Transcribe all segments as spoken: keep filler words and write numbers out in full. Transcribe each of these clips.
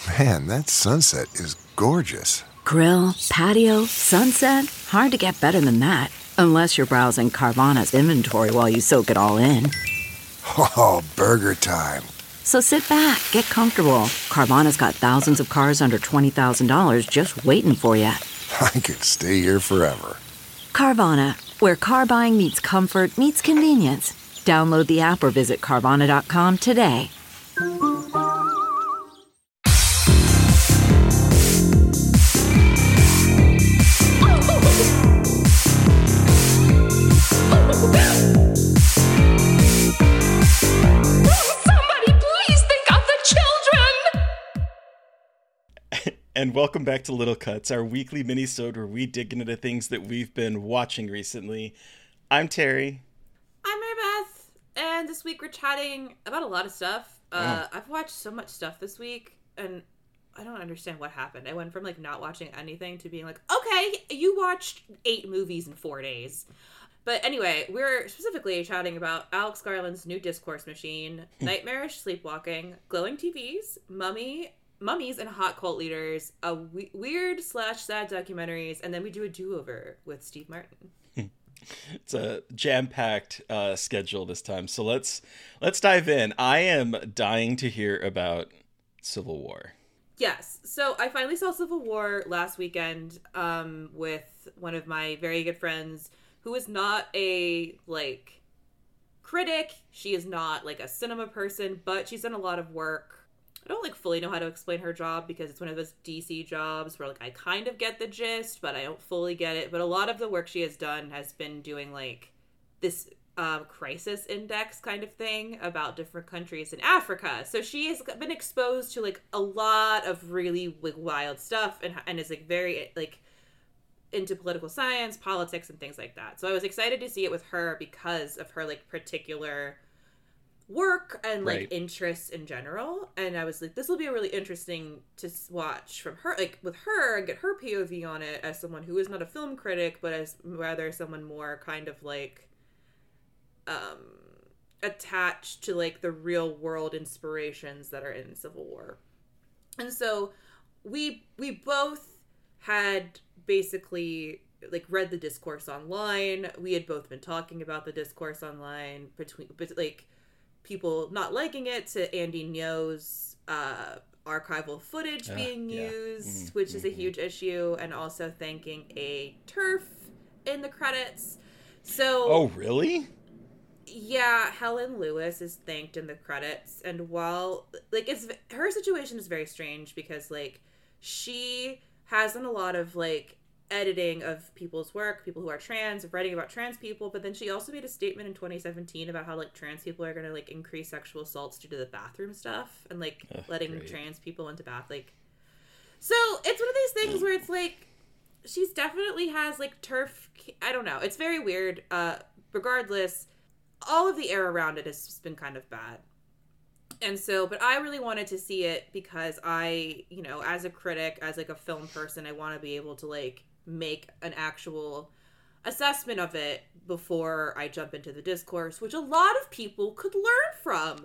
Man, that sunset is gorgeous. Grill, patio, sunset. Hard to get better than that. Unless you're browsing Carvana's inventory while you soak it all in. Oh, burger time. So sit back, get comfortable. Carvana's got thousands of cars under twenty thousand dollars just waiting for you. I could stay here forever. Carvana, where car buying meets comfort, meets convenience. Download the app or visit Carvana dot com today. And welcome back to Little Cuts, our weekly mini-sode where we dig into things that we've been watching recently. I'm Terry. I'm Mary Beth, and this week we're chatting about a lot of stuff. Uh, oh. I've watched so much stuff this week, and I don't understand what happened. I went from, like, not watching anything to being like, okay, you watched eight movies in four days. But anyway, we're specifically chatting about Alex Garland's new discourse machine, Nightmarish Sleepwalking, Glowing T Vs, Mummy, Mummies and Hot Cult Leaders, a we- weird slash sad documentaries, and then we do a do-over with Steve Martin. It's a jam-packed uh, schedule this time, so let's let's dive in. I am dying to hear about Civil War. Yes, so I finally saw Civil War last weekend um, with one of my very good friends who is not a, like, critic. She is not, like, a cinema person, but she's done a lot of work. I don't, like, fully know how to explain her job because it's one of those D C jobs where, like, I kind of get the gist, but I don't fully get it. But a lot of the work she has done has been doing, like, this um, crisis index kind of thing about different countries in Africa. So she has been exposed to, like, a lot of really, like, wild stuff and, and is, like, very, like, into political science, politics, and things like that. So I was excited to see it with her because of her, like, particular work and, like, right. interests in general. And I was like, this will be really interesting to watch from her, like, with her, and get her P O V on it as someone who is not a film critic, but as rather someone more kind of, like, um attached to, like, the real world inspirations that are in Civil War. And so we we both had basically, like, read the discourse online. We had both been talking about the discourse online between, but, like, people not liking it to Andy Ngo's uh, archival footage uh, being yeah. used, mm-hmm. which is a huge issue, and also thanking a TERF in the credits. So, oh, really? Yeah, Helen Lewis is thanked in the credits, and while, like, it's her situation is very strange because, like, she has done a lot of, like, editing of people's work, people who are trans, writing about trans people, but then she also made a statement in twenty seventeen about how, like, trans people are going to, like, increase sexual assaults due to the bathroom stuff and, like, oh, letting great. trans people into bath, like, so it's one of these things where it's like she's definitely has, like, TERF, I don't know, it's very weird. Uh regardless, all of the air around it has just been kind of bad. And so, but I really wanted to see it because I, you know, as a critic, as, like, a film person, I want to be able to, like, make an actual assessment of it before I jump into the discourse, which a lot of people could learn from.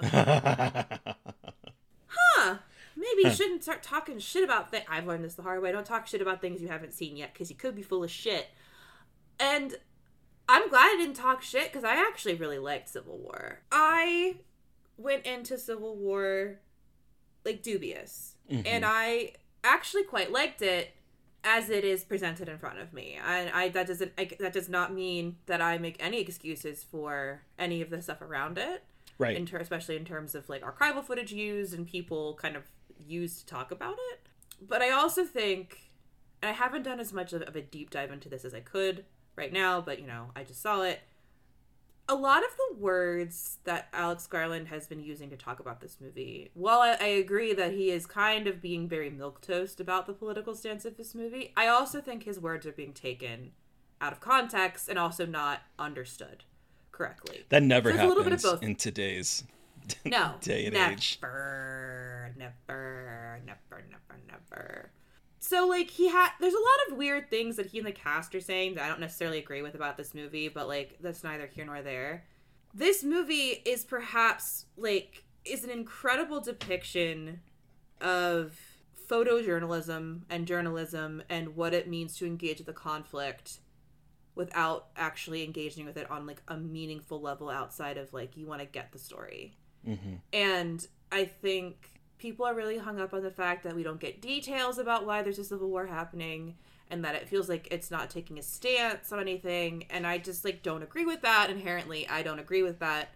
huh. Maybe you shouldn't start talking shit about things. I've learned this the hard way. Don't talk shit about things you haven't seen yet, because you could be full of shit. And I'm glad I didn't talk shit, because I actually really liked Civil War. I went into Civil War, like, dubious. Mm-hmm. And I actually quite liked it as it is presented in front of me. And I that doesn't I, that does not mean that I make any excuses for any of the stuff around it. Right. In ter- especially in terms of, like, archival footage used and people kind of used to talk about it. But I also think, and I haven't done as much of, of a deep dive into this as I could right now, but, you know, I just saw it. A lot of the words that Alex Garland has been using to talk about this movie, while I, I agree that he is kind of being very milquetoast about the political stance of this movie, I also think his words are being taken out of context and also not understood correctly. That never so happens a little bit of both. In today's no, day and never, age. Never, never, never, never, never. So, like, he had, there's a lot of weird things that he and the cast are saying that I don't necessarily agree with about this movie, but, like, that's neither here nor there. This movie is perhaps, like, is an incredible depiction of photojournalism and journalism and what it means to engage with the conflict without actually engaging with it on like a meaningful level outside of like you want to get the story. Mm-hmm. And I think people are really hung up on the fact that we don't get details about why there's a civil war happening and that it feels like it's not taking a stance on anything. And I just like don't agree with that. Inherently, I don't agree with that.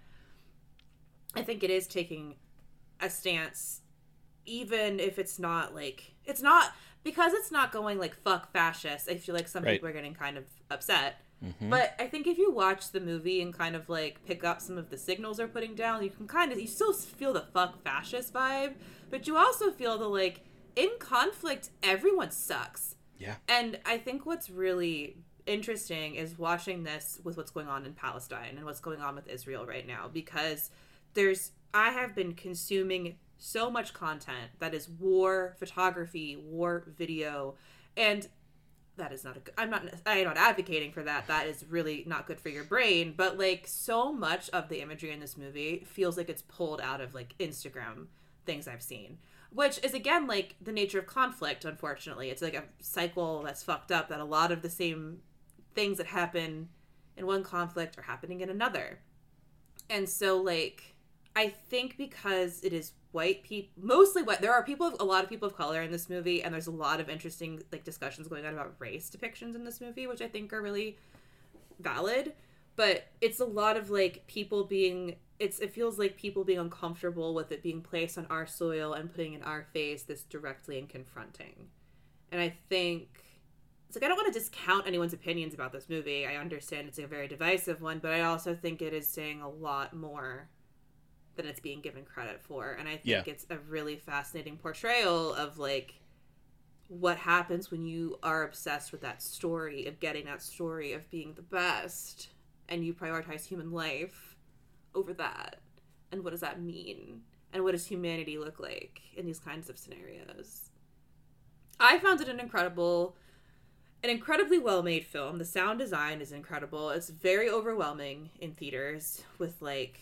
I think it is taking a stance, even if it's not like, it's not, because it's not going like fuck fascists. I feel like some right. people are getting kind of upset. Mm-hmm. But I think if you watch the movie and kind of like pick up some of the signals they're putting down, you can kind of, you still feel the fuck fascist vibe, but you also feel the like, in conflict, everyone sucks. Yeah. And I think what's really interesting is watching this with what's going on in Palestine and what's going on with Israel right now, because there's, I have been consuming so much content that is war photography, war video, and that is not a good, I'm not, I'm not advocating for that. That is really not good for your brain. But like so much of the imagery in this movie feels like it's pulled out of like Instagram things I've seen, which is again, like the nature of conflict. Unfortunately, it's like a cycle that's fucked up, that a lot of the same things that happen in one conflict are happening in another. And so like, I think because it is white people, mostly white, there are people, a lot of people of color in this movie, and there's a lot of interesting like discussions going on about race depictions in this movie, which I think are really valid. But it's a lot of like people being, it's it feels like people being uncomfortable with it being placed on our soil and putting in our face this directly and confronting. And I think it's like, I don't want to discount anyone's opinions about this movie. I understand it's a very divisive one, but I also think it is saying a lot more than it's being given credit for. And I think yeah. it's a really fascinating portrayal of like what happens when you are obsessed with that story, of getting that story of being the best, and you prioritize human life over that. And what does that mean? And what does humanity look like in these kinds of scenarios? I found it an incredible, an incredibly well-made film. The sound design is incredible. It's very overwhelming in theaters with like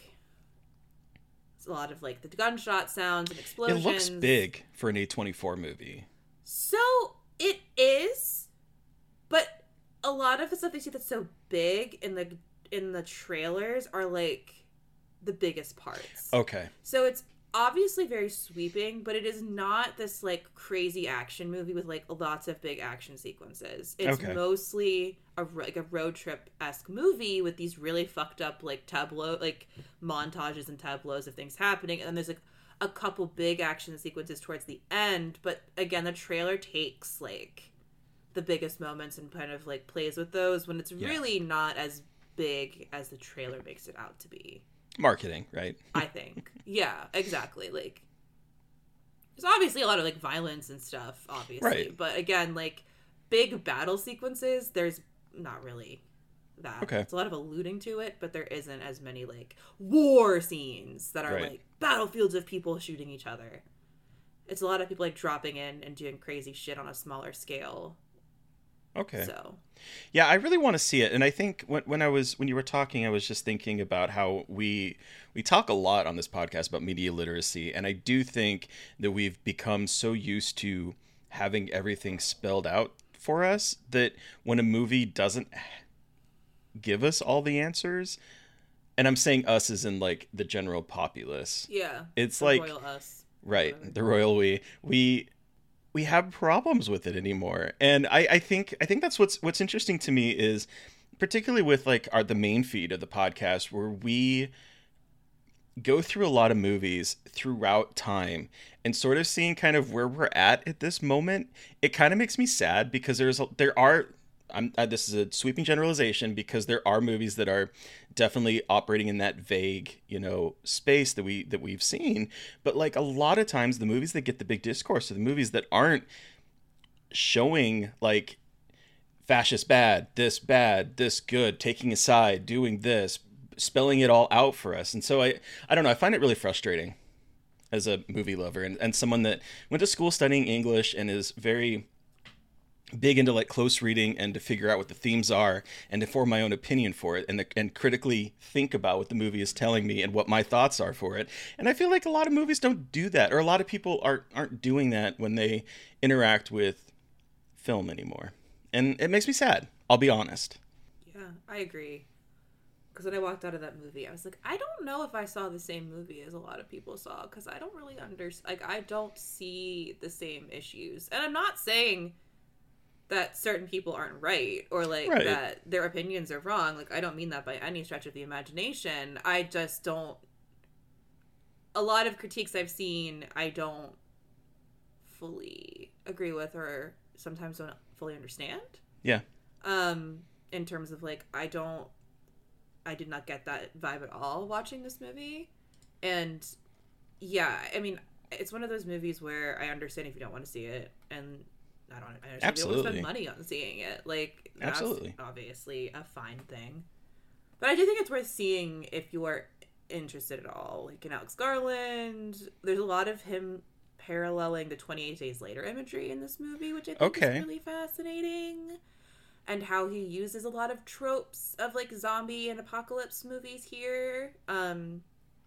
a lot of like the gunshot sounds and explosions. It looks big for an A twenty-four movie. So it is, but a lot of the stuff they see that's so big in the in the trailers are like the biggest parts. Okay. So it's obviously very sweeping, but it is not this like crazy action movie with like lots of big action sequences. It's okay. mostly a like a road trip-esque movie with these really fucked up like tableau, like montages and tableaus of things happening, and then there's like a couple big action sequences towards the end. But again, the trailer takes like the biggest moments and kind of like plays with those when it's yeah. really not as big as the trailer makes it out to be. Marketing, right? I think. Yeah, exactly. Like, there's obviously a lot of like violence and stuff, obviously. Right. But again, like big battle sequences, there's not really that. Okay. It's a lot of alluding to it, but there isn't as many like war scenes that are right. like battlefields of people shooting each other. It's a lot of people like dropping in and doing crazy shit on a smaller scale. Okay. So, yeah, I really want to see it, and I think when when I was when you were talking, I was just thinking about how we we talk a lot on this podcast about media literacy, and I do think that we've become so used to having everything spelled out for us that when a movie doesn't give us all the answers, and I'm saying us as in like the general populace. Yeah. It's the like royal us. right, Whatever. the royal we we. we have problems with it anymore. And I, I think I think that's what's what's interesting to me is particularly with like our the main feed of the podcast, where we go through a lot of movies throughout time and sort of seeing kind of where we're at at this moment. It kind of makes me sad because there's there are I'm uh, this is a sweeping generalization, because there are movies that are definitely operating in that vague, you know, space that we that we've seen. But like a lot of times, the movies that get the big discourse are the movies that aren't showing like fascist bad, this bad, this good, taking a side, doing this, spelling it all out for us. And so I I don't know, I find it really frustrating as a movie lover and, and someone that went to school studying English and is very big into like close reading and to figure out what the themes are and to form my own opinion for it and the, and critically think about what the movie is telling me and what my thoughts are for it. And I feel like a lot of movies don't do that, or a lot of people aren't aren't doing that when they interact with film anymore. And it makes me sad. I'll be honest. Yeah, I agree. Because when I walked out of that movie, I was like, I don't know if I saw the same movie as a lot of people saw, because I don't really understand. Like, I don't see the same issues. And I'm not saying that certain people aren't right, or like right. that their opinions are wrong. Like, I don't mean that by any stretch of the imagination. I just don't. A lot of critiques I've seen, I don't fully agree with, or sometimes don't fully understand. Yeah. Um, in terms of like, I don't. I did not get that vibe at all watching this movie. And yeah, I mean, it's one of those movies where I understand if you don't want to see it, and I don't I understand if you don't want to spend money on seeing it. Like, that's Absolutely. obviously a fine thing. But I do think it's worth seeing if you are interested at all. Like, in Alex Garland, there's a lot of him paralleling the twenty-eight Days Later imagery in this movie, which I think okay. is really fascinating. And how he uses a lot of tropes of like zombie and apocalypse movies here. Um,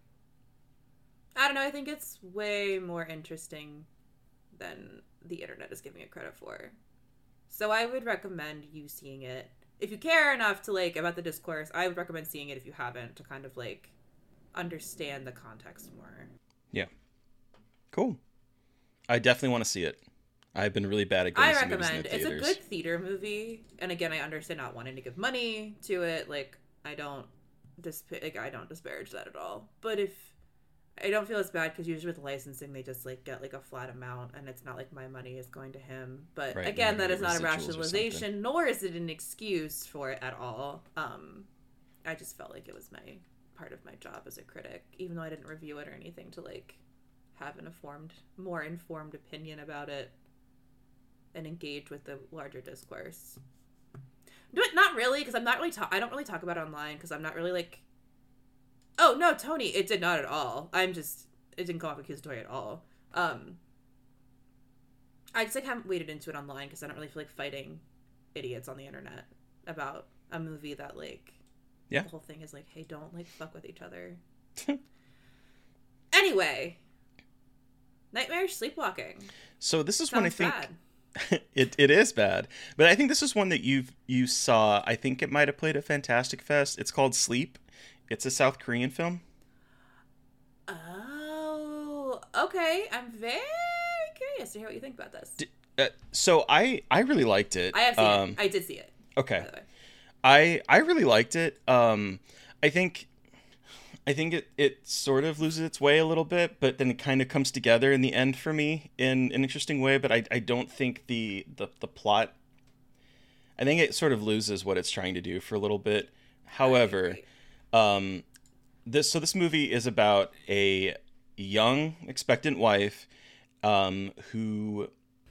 I don't know. I think it's way more interesting than the internet is giving it credit for. So I would recommend you seeing it. If you care enough to like about the discourse, I would recommend seeing it if you haven't, to kind of like understand the context more. Yeah. Cool. I definitely want to see it. I've been really bad at going I to see movies in recommend. the It's a theaters. good theater movie, and again, I understand not wanting to give money to it. Like, I don't, disp- like, I don't disparage that at all. But if I don't feel as bad, because usually with licensing, they just like get like a flat amount, and it's not like my money is going to him. But Right, again, that maybe is not a residuals or something. rationalization, nor is it an excuse for it at all. Um, I just felt like it was my part of my job as a critic, even though I didn't review it or anything, to like have an informed, more informed opinion about it. And engage with the larger discourse. But not really, because I'm not really talk. I don't really talk about it online, because I'm not really like. Oh no, Tony! It did not at all. I'm just. It didn't come off accusatory at all. Um. I just like haven't waded into it online, because I don't really feel like fighting idiots on the internet about a movie that like. Yeah. The whole thing is like, hey, don't like fuck with each other. Anyway. Nightmarish Sleepwalking. So this is Sounds one I think. bad. it it is bad, but I think this is one that you've you saw. I think it might have played at Fantastic Fest. It's called Sleep. It's a South Korean film. Oh, okay. I'm very curious to hear what you think about this. D- uh, so I I really liked it. I have seen um, it. I did see it. Okay. By the way. I I really liked it. Um, I think. I think it, it sort of loses its way a little bit, but then it kind of comes together in the end for me in an interesting way. But I, I don't think the, the, the plot, I think it sort of loses what it's trying to do for a little bit. However, um, this so this movie is about a young expectant wife um, who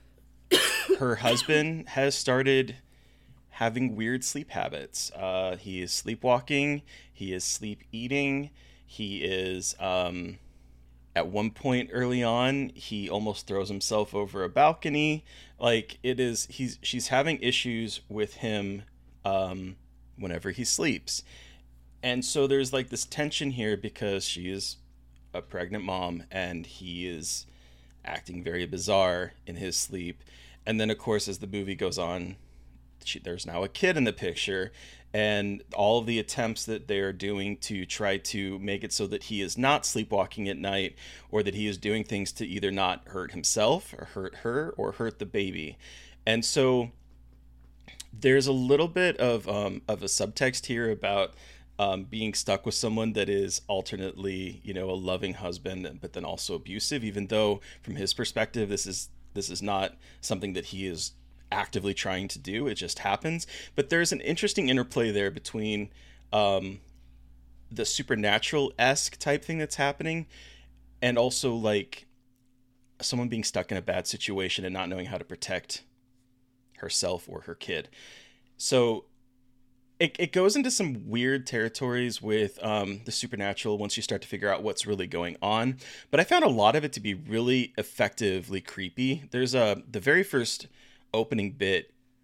her husband has started having weird sleep habits. Uh, he is sleepwalking. He is sleep eating. He is, um, at one point early on, he almost throws himself over a balcony. Like, it is, he's, she's having issues with him, um, whenever he sleeps. And so there's like this tension here because she is a pregnant mom and he is acting very bizarre in his sleep. And then, of course, as the movie goes on, She, there's now a kid in the picture, and all of the attempts that they are doing to try to make it so that he is not sleepwalking at night, or that he is doing things to either not hurt himself or hurt her or hurt the baby. And so there's a little bit of um, of a subtext here about um, being stuck with someone that is alternately, you know, a loving husband, but then also abusive, even though from his perspective, this is this is not something that he is actively trying to do. It just happens. But there's an interesting interplay there between um, the supernatural-esque type thing that's happening and also like someone being stuck in a bad situation and not knowing how to protect herself or her kid. So it, it goes into some weird territories with um, the supernatural once you start to figure out what's really going on. But I found a lot of it to be really effectively creepy. There's a the very first opening bit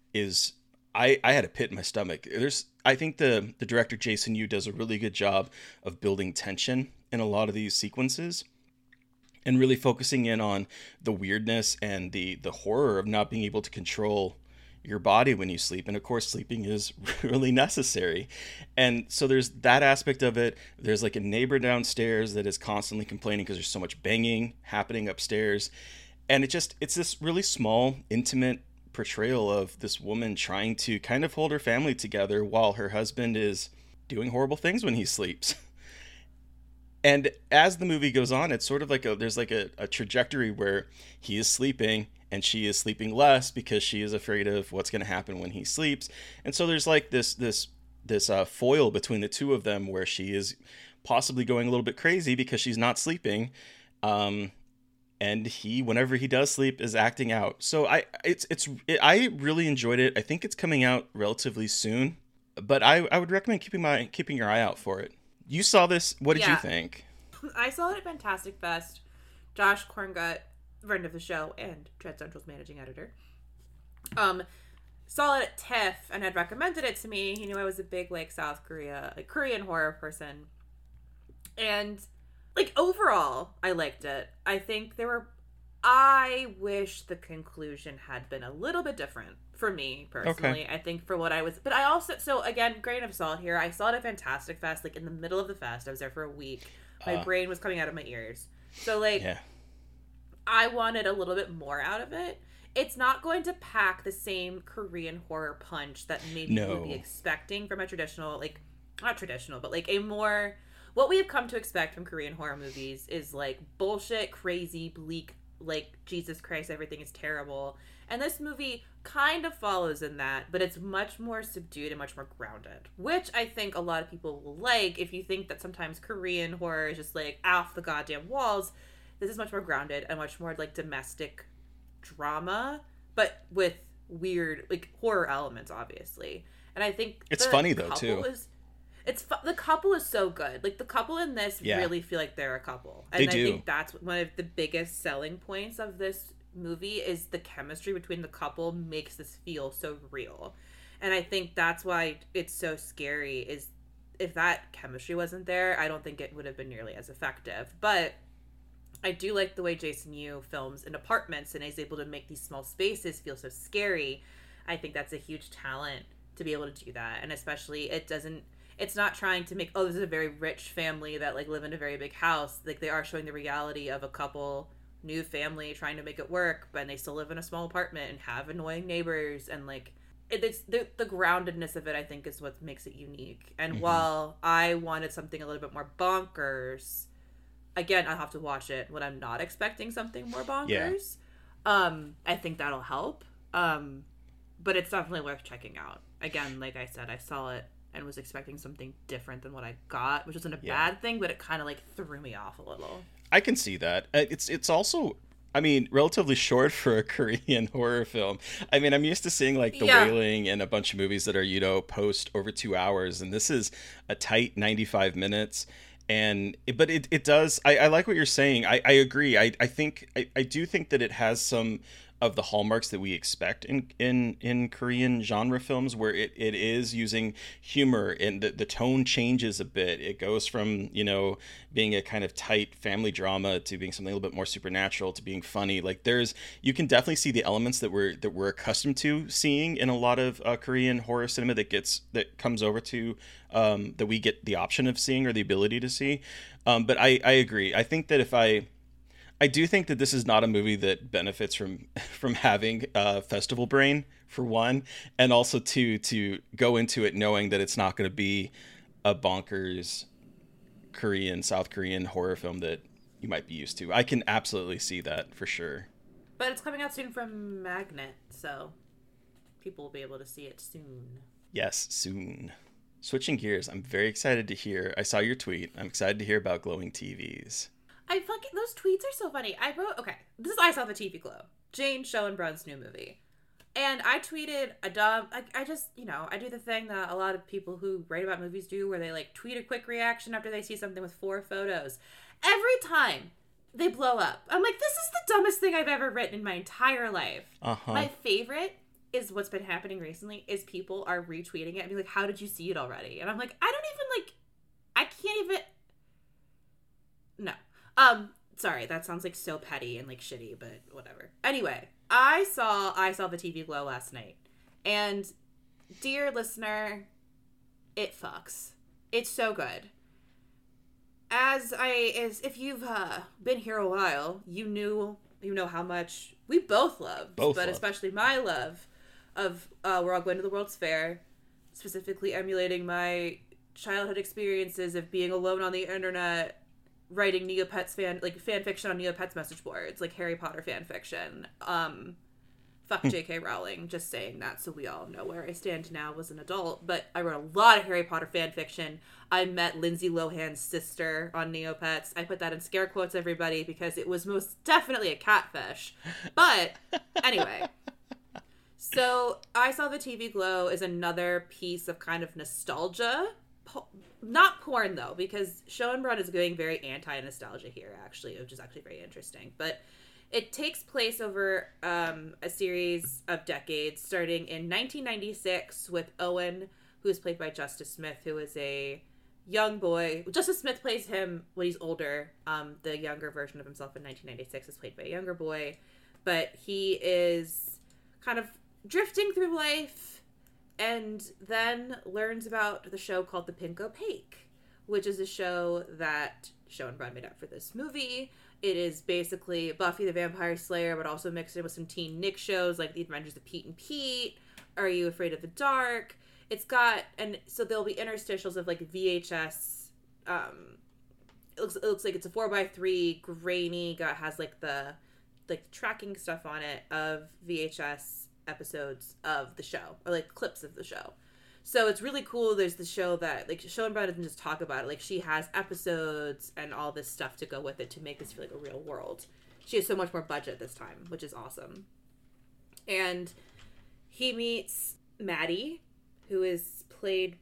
is I, I had a pit in my stomach. There's I think the the director Jason Yu does a really good job of building tension in a lot of these sequences and really focusing in on the weirdness and the the horror of not being able to control your body when you sleep. And of course, sleeping is really necessary. And so there's that aspect of it. There's like a neighbor downstairs that is constantly complaining because there's so much banging happening upstairs. And it just, it's this really small, intimate portrayal of this woman trying to kind of hold her family together while her husband is doing horrible things when he sleeps. And as the movie goes on, it's sort of like a, there's like a, a trajectory where he is sleeping and she is sleeping less because she is afraid of what's going to happen when he sleeps. And so there's like this this this uh, foil between the two of them where she is possibly going a little bit crazy because she's not sleeping. Um, and he, whenever he does sleep, is acting out. So I it's it's it, I really enjoyed it. I think it's coming out relatively soon, but I, I would recommend keeping my keeping your eye out for it. You saw this. What did yeah. you think? I saw it at Fantastic Fest. Josh Korngut, friend of the show and Dread Central's managing editor, um, saw it at TIFF and had recommended it to me. He knew I was a big like South Korea, like Korean horror person, and like overall, I liked it. I think there were. I wish the conclusion had been a little bit different for me personally. Okay. I think for what I was, but I also so again, grain of salt here. I saw it at Fantastic Fest, like in the middle of the fest. I was there for a week. My uh, brain was coming out of my ears. So like. Yeah. I wanted a little bit more out of it. It's not going to pack the same Korean horror punch that maybe no. you would be expecting from a traditional, like, not traditional, but like a more, what we have come to expect from Korean horror movies is like bullshit, crazy, bleak, like, Jesus Christ, everything is terrible. And this movie kind of follows in that, but it's much more subdued and much more grounded, which I think a lot of people will like. If you think that sometimes Korean horror is just like off the goddamn walls, this is much more grounded and much more like domestic drama, but with weird like horror elements, obviously. And I think it's funny though too. Is, it's fu- the couple is so good. Like the couple in this yeah. really feel like they're a couple, and they I do. think that's one of the biggest selling points of this movie is the chemistry between the couple makes this feel so real. And I think that's why it's so scary. Is if that chemistry wasn't there, I don't think it would have been nearly as effective. But I do like the way Jason Yu films in apartments and is able to make these small spaces feel so scary. I think that's a huge talent to be able to do that. And especially it doesn't, it's not trying to make, oh, this is a very rich family that like live in a very big house. Like they are showing the reality of a couple, new family trying to make it work, but they still live in a small apartment and have annoying neighbors. And like, it, it's the, the groundedness of it, I think, is what makes it unique. And mm-hmm. while I wanted something a little bit more bonkers, again, I'll have to watch it when I'm not expecting something more bonkers. Yeah. Um, I think that'll help. Um, but it's definitely worth checking out. Again, like I said, I saw it and was expecting something different than what I got, which wasn't a yeah. bad thing, but it kind of like threw me off a little. I can see that. It's it's also, I mean, relatively short for a Korean horror film. I mean, I'm used to seeing like The yeah. Wailing and a bunch of movies that are, you know, post over two hours, and this is a tight ninety-five minutes. And but it, it does I, I like what you're saying. I, I agree. I, I think I, I do think that it has some of the hallmarks that we expect in in, in Korean genre films, where it, it is using humor and the, the tone changes a bit. It goes from, you know, being a kind of tight family drama to being something a little bit more supernatural to being funny. Like there's you can definitely see the elements that we're that we're accustomed to seeing in a lot of uh, Korean horror cinema that gets that comes over to um, that we get the option of seeing or the ability to see. Um, but I, I agree. I think that if I I do think that this is not a movie that benefits from from having uh, festival brain, for one, and also two, to go into it knowing that it's not going to be a bonkers Korean, South Korean horror film that you might be used to. I can absolutely see that for sure. But it's coming out soon from Magnet, so people will be able to see it soon. Yes, soon. Switching gears, I'm very excited to hear. I saw your tweet. I'm excited to hear about glowing T Vs. I fucking, those tweets are so funny. I wrote, okay, this is I Saw the T V Glow, Jane Schoenbrun's new movie. And I tweeted a dumb, I, I just, you know, I do the thing that a lot of people who write about movies do, where they like tweet a quick reaction after they see something with four photos. Every time they blow up, I'm like, this is the dumbest thing I've ever written in my entire life. Uh-huh. My favorite is what's been happening recently is people are retweeting it and be like, how did you see it already? And I'm like, I don't even like, I can't even, no. Um, sorry, that sounds like so petty and like shitty, but whatever. Anyway, I saw, I saw the T V Glow last night, and dear listener, it fucks. It's so good. As I, as if you've uh, been here a while, you knew, you know how much we both love, both but love. especially my love of uh, We're All Going to the World's Fair, specifically emulating my childhood experiences of being alone on the internet, writing Neopets fan, like fan fiction on Neopets message boards, like Harry Potter fan fiction. Um, fuck J K Rowling, just saying that so we all know where I stand now as an adult. But I wrote a lot of Harry Potter fan fiction. I met Lindsay Lohan's sister on Neopets. I put that in scare quotes, everybody, because it was most definitely a catfish. But anyway, so I saw the T V Glow as another piece of kind of nostalgia. Po- not porn, though, because Schoenbrunn is going very anti-nostalgia here, actually, which is actually very interesting. But it takes place over um, a series of decades, starting in nineteen ninety-six with Owen, who is played by Justice Smith, who is a young boy. Justice Smith plays him when he's older. Um, the younger version of himself in nineteen ninety-six is played by a younger boy. But he is kind of drifting through life and then learns about the show called The Pink Opaque, which is a show that Schoenbrunn made up for this movie. It is basically Buffy the Vampire Slayer, but also mixed in with some teen Nick shows like The Adventures of Pete and Pete, Are You Afraid of the Dark? It's got, and so there'll be interstitials of like V H S. Um, it looks it looks like it's a four by three, grainy. Got has like the like tracking stuff on it of V H S episodes of the show, or like clips of the show. So it's really cool. There's the show that, like, Schoenbrunn doesn't just talk about it. Like, she has episodes and all this stuff to go with it to make this feel like a real world. She has so much more budget this time, which is awesome. And he meets Maddie, who is played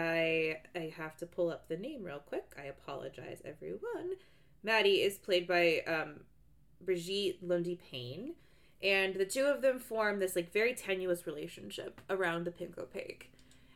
by, I have to pull up the name real quick. I apologize, everyone. Maddie is played by um, Brigitte Lundy-Payne. And the two of them form this, like, very tenuous relationship around the Pink Opaque.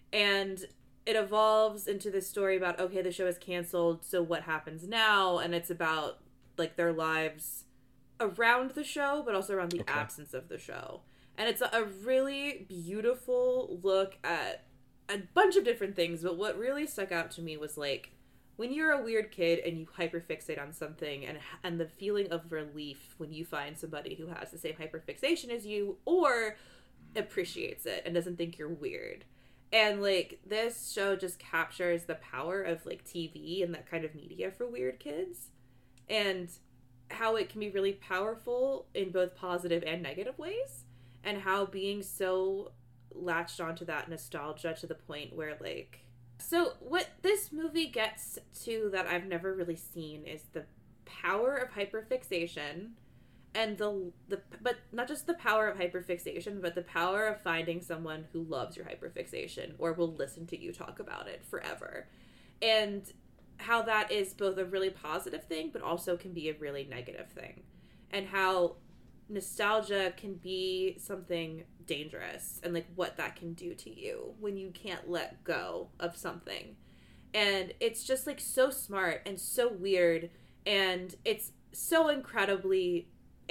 And it evolves into this story about, okay, the show is canceled, so what happens now? And it's about, like, their lives around the show, but also around the okay. absence of the show. And it's a really beautiful look at a bunch of different things, but what really stuck out to me was, like, when you're a weird kid and you hyperfixate on something, and and the feeling of relief when you find somebody who has the same hyperfixation as you, or appreciates it and doesn't think you're weird. And, like, this show just captures the power of, like, T V and that kind of media for weird kids. And how it can be really powerful in both positive and negative ways. And how being so latched onto that nostalgia to the point where, like... So, what this movie gets to that I've never really seen is the power of hyperfixation. And the, the but not just the power of hyperfixation, but the power of finding someone who loves your hyperfixation or will listen to you talk about it forever. And how that is both a really positive thing, but also can be a really negative thing. And how nostalgia can be something dangerous, and like what that can do to you when you can't let go of something. And it's just like so smart and so weird, and it's so incredibly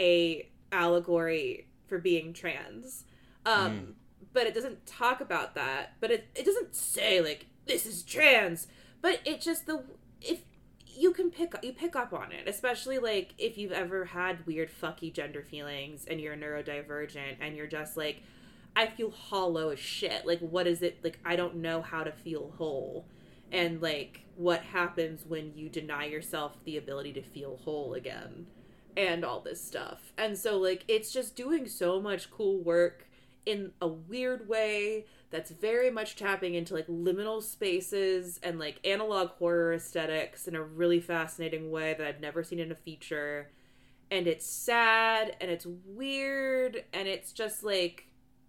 a allegory for being trans. Um, mm. But it doesn't talk about that. But it, it doesn't say, like, this is trans. But it just, the if you can pick you pick up on it. Especially, like, if you've ever had weird fucky gender feelings and you're neurodivergent and you're just, like, I feel hollow as shit. Like, what is it? Like, I don't know how to feel whole. And, like, what happens when you deny yourself the ability to feel whole again. And all this stuff. And so, like, it's just doing so much cool work in a weird way that's very much tapping into, like, liminal spaces and, like, analog horror aesthetics in a really fascinating way that I've never seen in a feature. And it's sad, and it's weird, and it's just, like...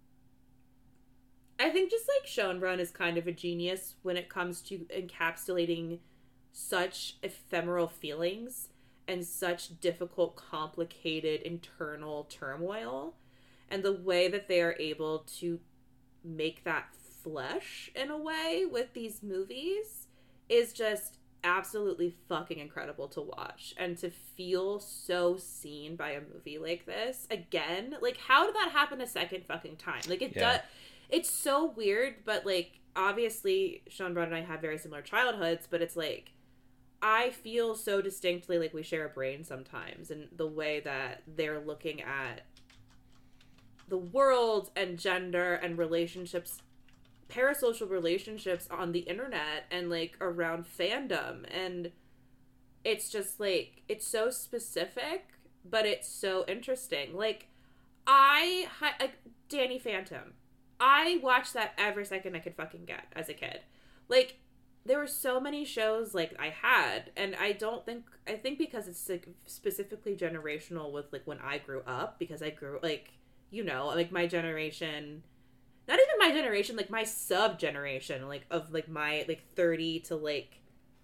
I think just, like, Schoenbrunn is kind of a genius when it comes to encapsulating such ephemeral feelings and such difficult, complicated internal turmoil. and the way that they are able to make that flesh in a way with these movies is just absolutely fucking incredible to watch, and to feel so seen by a movie like this again. Like, how did that happen a second fucking time? Like, it Yeah. does. It's so weird, but like, obviously Sean Brown and I have very similar childhoods, but it's like, I feel so distinctly like we share a brain sometimes, and the way that they're looking at the world and gender and relationships, parasocial relationships on the internet, and like around fandom. And it's just like, it's so specific, but it's so interesting. Like, I, like, Danny Phantom, I watched that every second I could fucking get as a kid. Like, there were so many shows like I had, and I don't think, I think because it's like specifically generational with like when I grew up, because I grew, like, you know, like my generation, not even my generation, like my sub generation, like of like my like thirty to like,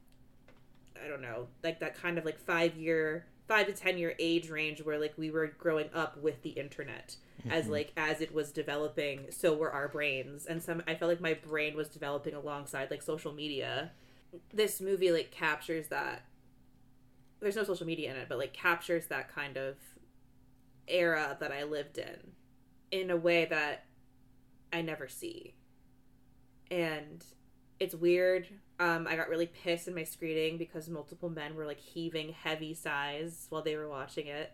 I don't know, like that kind of like five year, five to ten year age range where like we were growing up with the internet. Mm-hmm. As like as it was developing, so were our brains, and some I felt like my brain was developing alongside like social media. This movie like captures that. There's no social media in it, but like captures that kind of era that I lived in, in a way that I never see. And it's weird. Um, I got really pissed in my screening because multiple men were like heaving heavy sighs while they were watching it.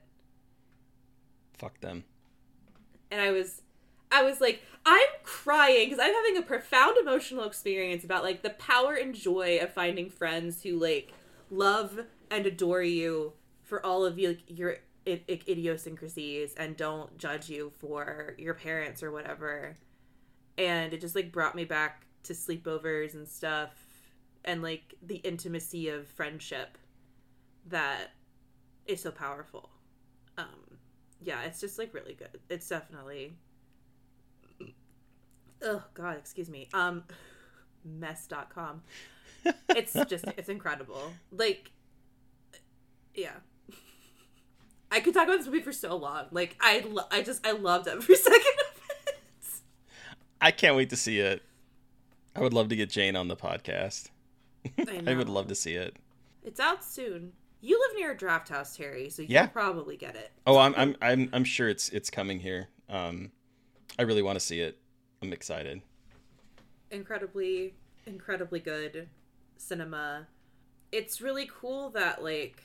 Fuck them. And I was, I was like, I'm crying because I'm having a profound emotional experience about like the power and joy of finding friends who like love and adore you for all of you, like, your I- I- idiosyncrasies, and don't judge you for your parents or whatever. And it just like brought me back to sleepovers and stuff, and like the intimacy of friendship that is so powerful. Um, yeah, it's just like really good. It's definitely, oh god, excuse me. Um, mess dot com. It's just, it's incredible. Like, yeah. I could talk about this movie for so long. Like, I, lo- I just, I loved every second of it. I can't wait to see it. I would love to get Jane on the podcast. I, I would love to see it. It's out soon. You live near a draft house, Terry, so you'll Yeah. probably get it. Oh, I'm, I'm, I'm, I'm sure it's, it's coming here. Um, I really want to see it. I'm excited. Incredibly, incredibly good cinema. It's really cool that, like,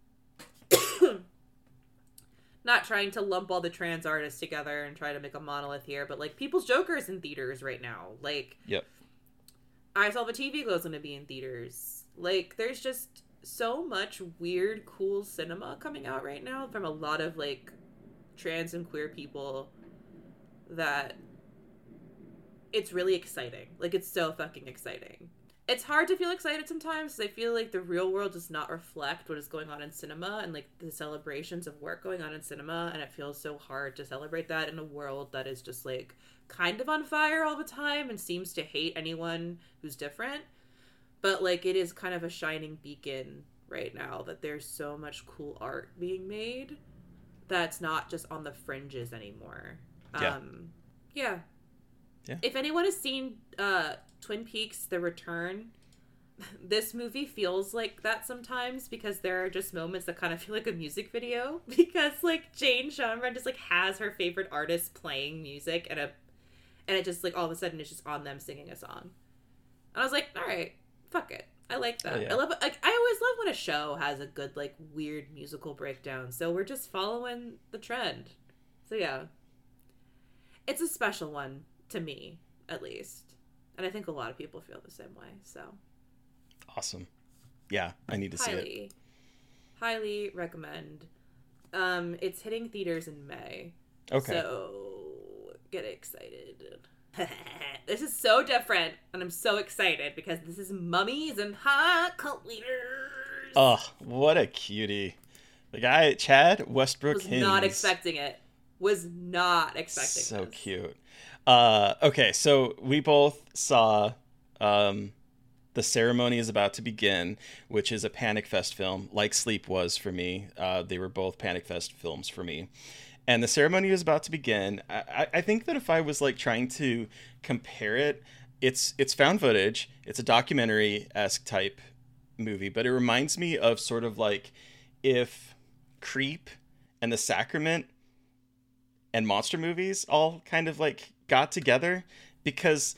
not trying to lump all the trans artists together and try to make a monolith here, but like People's Joker is in theaters right now. Like, yep. I Saw the T V Glow's gonna be in theaters. Like, there's just so much weird, cool cinema coming out right now from a lot of like trans and queer people that it's really exciting. Like, it's so fucking exciting. It's hard to feel excited sometimes because I feel like the real world does not reflect what is going on in cinema and like the celebrations of work going on in cinema, and it feels so hard to celebrate that in a world that is just like kind of on fire all the time and seems to hate anyone who's different. But like, it is kind of a shining beacon right now that there's so much cool art being made that's not just on the fringes anymore. Yeah. Um, yeah. Yeah. If anyone has seen uh, Twin Peaks: The Return, this movie feels like that sometimes, because there are just moments that kind of feel like a music video, because like Jane Shamra just like has her favorite artist playing music, and a and it just like all of a sudden it's just on them singing a song. And I was like, all right, fuck it. I like that. Oh, yeah. I love it. Like, I always love when a show has a good like weird musical breakdown. So we're just following the trend. So yeah, it's a special one to me, at least, and I think a lot of people feel the same way. So Awesome. Yeah, I need to see highly, it. highly recommend. Um, it's hitting theaters in May. Okay. So get excited. This is so different, and I'm so excited because this is Mummies and Hot Cult Leaders. Oh, what a cutie. The guy, Chad Westbrook Was Hines. not expecting it. Was not expecting So this. cute. Uh, okay, so we both saw um, The Ceremony is About to Begin, which is a Panic Fest film, like Sleep was for me. Uh, they were both Panic Fest films for me. and the ceremony is about to begin. I, I think that if I was like trying to compare it, it's it's found footage. It's a documentary-esque type movie, but it reminds me of sort of like if Creep and The Sacrament and monster movies all kind of like got together, because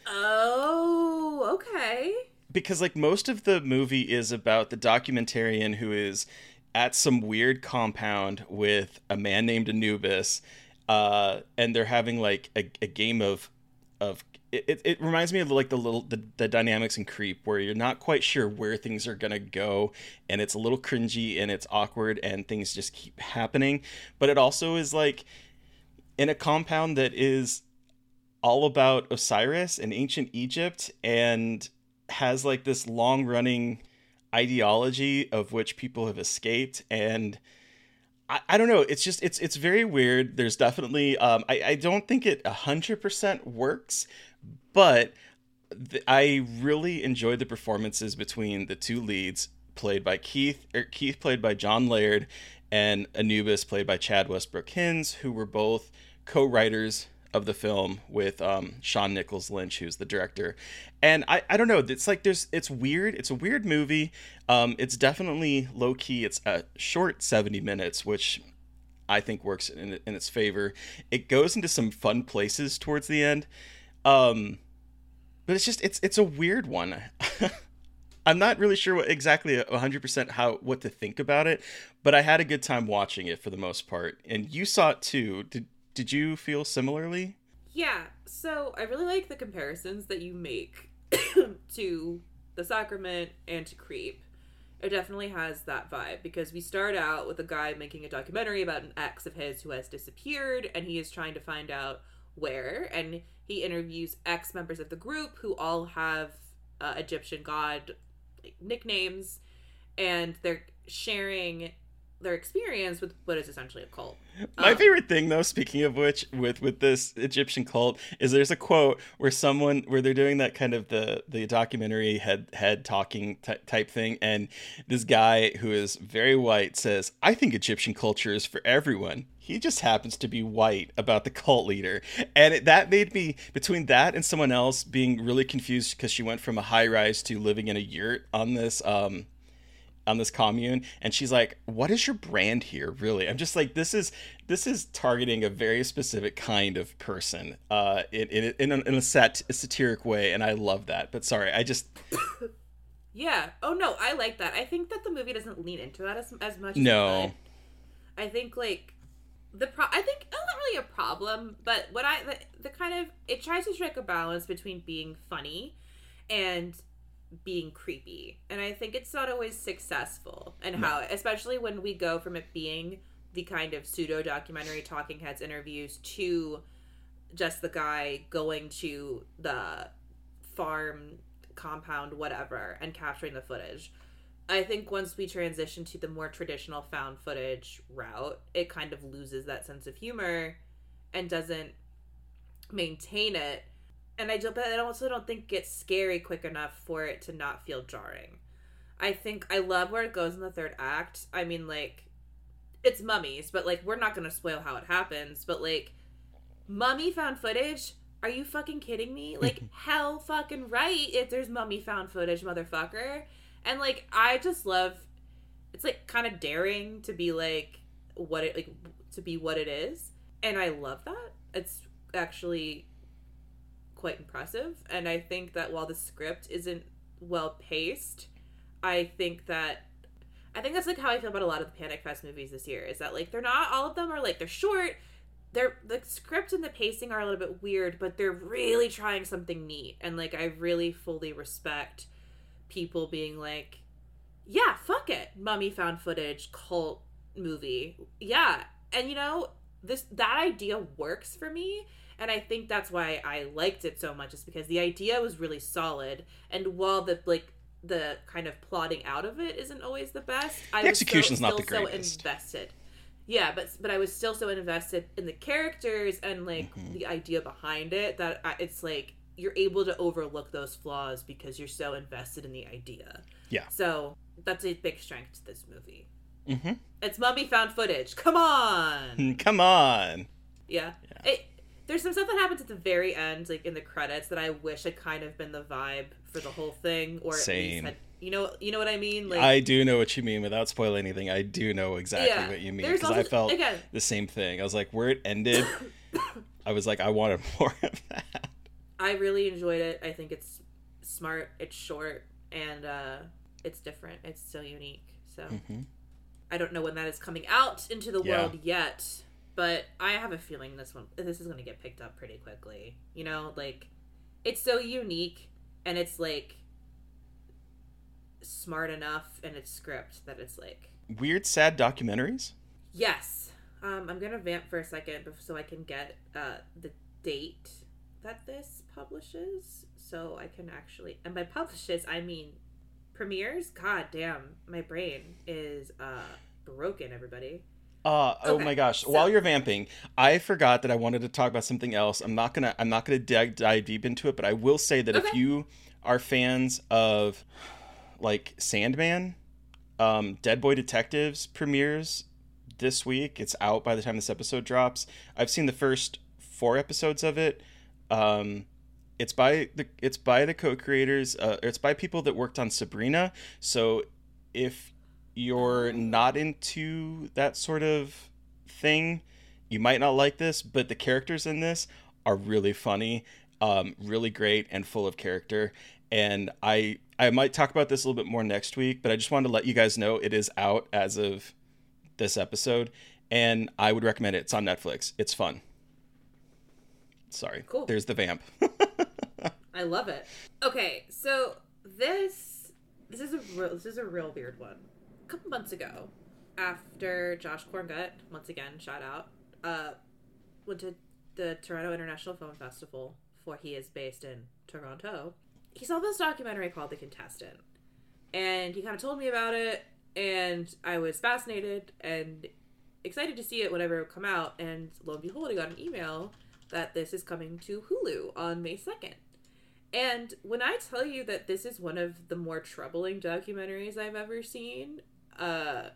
oh, okay. Because like most of the movie is about the documentarian who is at some weird compound with a man named Anubis, uh, and they're having like a, a game of of it, it reminds me of like the little the, the dynamics in Creep, where you're not quite sure where things are gonna go, and it's a little cringy and it's awkward and things just keep happening. But it also is like in a compound that is all about Osiris and ancient Egypt, and has like this long running ideology of which people have escaped. And I, I don't know, it's just it's it's very weird. There's definitely um I, I don't think it a hundred percent works, but th- I really enjoyed the performances between the two leads, played by Keith or Keith played by John Laird, and Anubis played by Chad Westbrook Hins, who were both co-writers of the film with um, Sean Nichols Lynch, who's the director. And I, I don't know, it's like there's it's weird. It's a weird movie. Um, it's definitely low key. It's a short seventy minutes, which I think works in, in its favor. It goes into some fun places towards the end. Um, but it's just it's it's a weird one. I'm not really sure what exactly one hundred percent how what to think about it, but I had a good time watching it for the most part. And you saw it too. Did Did you feel similarly? Yeah, so I really like the comparisons that you make to The Sacrament and to Creep. It definitely has that vibe, because we start out with a guy making a documentary about an ex of his who has disappeared, and he is trying to find out where, and he interviews ex-members of the group who all have uh, Egyptian god nicknames, and they're sharing their experience with what is essentially a cult. My um, favorite thing, though, speaking of which, with with this Egyptian cult, is there's a quote where someone where they're doing that kind of the the documentary head head talking t- type thing, and this guy who is very white says, "I think Egyptian culture is for everyone. He just happens to be white," about the cult leader. And it, that made me, between that and someone else being really confused because she went from a high rise to living in a yurt on this um on this commune, and she's like, what is your brand here, really? I'm just like, this is this is targeting a very specific kind of person uh in in, in, a, in a, sat, a satiric way, and I love that. But sorry, I just yeah oh no I like that. I think that the movie doesn't lean into that as, as much as no it could. I think like the pro I think it's not really a problem, but what I the, the kind of it tries to strike a balance between being funny and being creepy, and I think it's not always successful. And no. how, especially when we go from it being the kind of pseudo documentary talking heads interviews to just the guy going to the farm compound whatever and capturing the footage. I think once we transition to the more traditional found footage route, it kind of loses that sense of humor and doesn't maintain it. And I, do, but I also don't think it gets scary quick enough for it to not feel jarring. I think I love where it goes in the third act. I mean, like, it's mummies, but, like, we're not going to spoil how it happens. But, like, mummy found footage? Are you fucking kidding me? Like, hell fucking right if there's mummy found footage, motherfucker. And, like, I just love... It's, like, kind of daring to be, like, what it... Like, to be what it is. And I love that. It's actually... quite impressive. And I think that while the script isn't well paced, I think that I think that's like how I feel about a lot of the Panic Fest movies this year, is that like they're not all of them are like they're short, they're the script and the pacing are a little bit weird, but they're really trying something neat. And like I really fully respect people being like, yeah, fuck it, mummy found footage cult movie, yeah. And you know, this that idea works for me. And I think that's why I liked it so much, is because the idea was really solid. And while the like the kind of plotting out of it isn't always the best, the I was execution's still, not the still greatest. so invested. Yeah, but but I was still so invested in the characters and like mm-hmm. the idea behind it that I, it's like you're able to overlook those flaws because you're so invested in the idea. Yeah. So that's a big strength to this movie. Mm-hmm. It's Mummy found footage. Come on. Come on. Yeah. yeah. It, there's some stuff that happens at the very end, like in the credits, that I wish had kind of been the vibe for the whole thing, or Same. at least had, you know, you know what I mean? Like, I do know what you mean. Without spoiling anything, I do know exactly yeah, what you mean, there's because I also- felt again- the same thing. I was like, where it ended, I was like, I wanted more of that. I really enjoyed it. I think it's smart, it's short, and uh, it's different. It's so unique. So Mm-hmm. I don't know when that is coming out into the Yeah. world yet, but I have a feeling this one, this is going to get picked up pretty quickly. You know, like, it's so unique, and it's like smart enough in its script that it's like, Weird, sad documentaries? yes. Um, I'm gonna vamp for a second bef- so I can get uh, the date that this publishes, so I can actually, and by publishes I mean premieres. God damn, my brain is uh, broken. Everybody. Uh, oh Okay, my gosh! so- While you're vamping, I forgot that I wanted to talk about something else. I'm not gonna I'm not gonna dig, dive deep into it, but I will say that if Okay. you are fans of like Sandman, um, Dead Boy Detectives premieres this week. It's out by the time this episode drops. I've seen the first four episodes of it. Um, it's by the it's by the co-creators. Uh, it's by people that worked on Sabrina. So if you're not into that sort of thing, you might not like this, but the characters in this are really funny, um, really great, and full of character. And I I might talk about this a little bit more next week, but I just wanted to let you guys know it is out as of this episode, and I would recommend it. It's on Netflix. It's fun. Sorry. Cool. There's the vamp. I love it. Okay, so this this is a real, this is a real weird one. A couple months ago, after Josh Korngut, once again shout out, uh, went to the Toronto International Film Festival, for he is based in Toronto. He saw this documentary called The Contestant, and he kind of told me about it, and I was fascinated and excited to see it whenever it would come out. And lo and behold, I got an email that this is coming to Hulu on May second. And when I tell you that this is one of the more troubling documentaries I've ever seen, uh,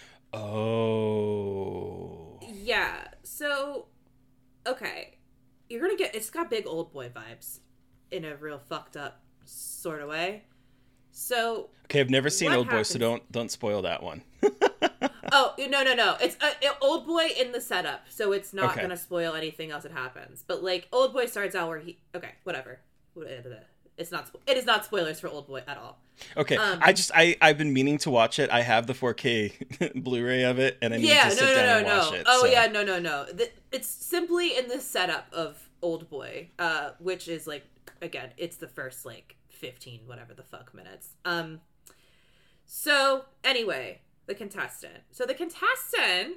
Oh. yeah. So, okay, you're gonna get, it's got big old boy vibes in a real fucked up sort of way. So, Okay, I've never seen What Old Boy, so happens- don't don't spoil that one. oh no no no, it's uh, old boy in the setup, so it's not Okay. gonna spoil anything else that happens. But like, old boy starts out where he, okay, whatever. It's not. It is not spoilers for Old Boy at all. Okay, Um, I just I I've been meaning to watch it. I have the four K Blu-ray of it, and I need Yeah, to sit no, no, down no, and no. watch it. Oh so. yeah, no, no, no. The, it's simply in the setup of Old Boy, uh, which is like, again, it's the first like fifteen whatever the fuck minutes. Um. So anyway, the contestant. So the contestant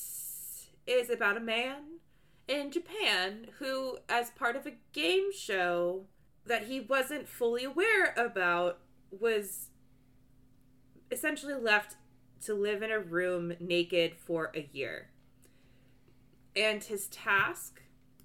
is about a man in Japan who, as part of a game show that he wasn't fully aware about, was essentially left to live in a room naked for a year. And his task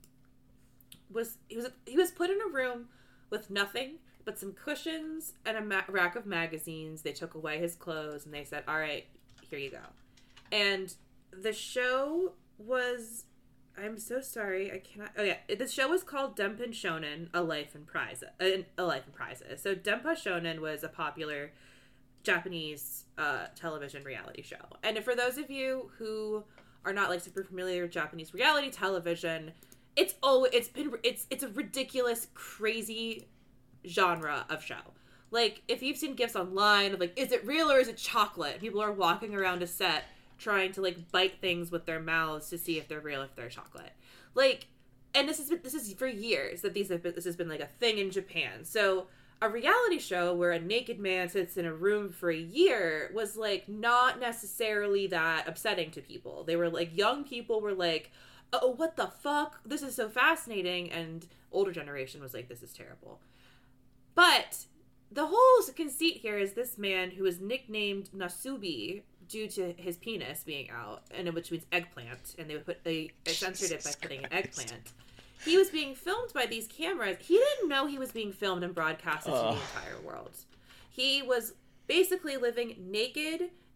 was he was he was put in a room with nothing but some cushions and a ma- rack of magazines. They took away his clothes and they said, "All right, here you go." And the show was, I'm so sorry, I cannot. Oh yeah, the show was called Denpa Shonen: A Life in Prizes. Uh, a Life in Prizes. So Denpa Shonen was a popular Japanese uh, television reality show. And for those of you who are not like super familiar with Japanese reality television, it's always it's been it's it's a ridiculous, crazy genre of show. Like, if you've seen gifs online of like, is it real or is it chocolate? People are walking around a set trying to like bite things with their mouths to see if they're real, if they're chocolate. Like, and this has been this is for years that these have been this has been like a thing in Japan. So a reality show where a naked man sits in a room for a year was like not necessarily that upsetting to people. They were like, young people were like, oh, what the fuck? This is so fascinating. And older generation was like, this is terrible. But the whole conceit here is this man who is nicknamed Nasubi due to his penis being out, and which means eggplant, and they would put they censored it by putting an eggplant. He was being filmed by these cameras. He didn't know he was being filmed and broadcasted to the entire world. He was basically living naked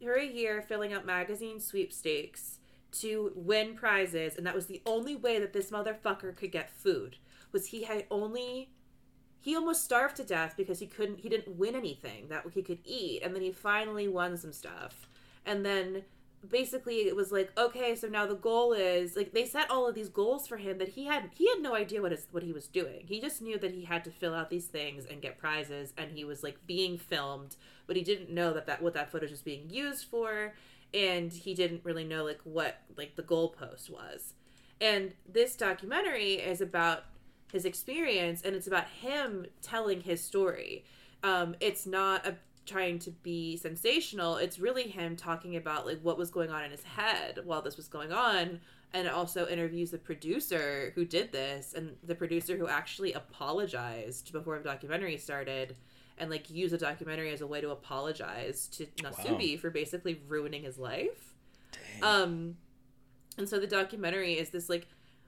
her a year filling out magazine sweepstakes to win prizes, and that was the only way that this motherfucker could get food. Was he had only he almost starved to death because he couldn't he didn't win anything that he could eat, and then he finally won some stuff. And then basically it was like, okay, so now the goal is like they set all of these goals for him that he had he had no idea what his what he was doing. He just knew that he had to fill out these things and get prizes, and he was like being filmed, but he didn't know that that what that footage was being used for, and he didn't really know like what like the goalpost was. And this documentary is about his experience, and it's about him telling his story. Um, it's not a trying to be sensational. It's really him talking about like what was going on in his head while this was going on, and it also interviews the producer who did this, and the producer who actually apologized before the documentary started, and like used the documentary as a way to apologize to Nasubi wow. for basically ruining his life. Dang. Um, and so the documentary is this like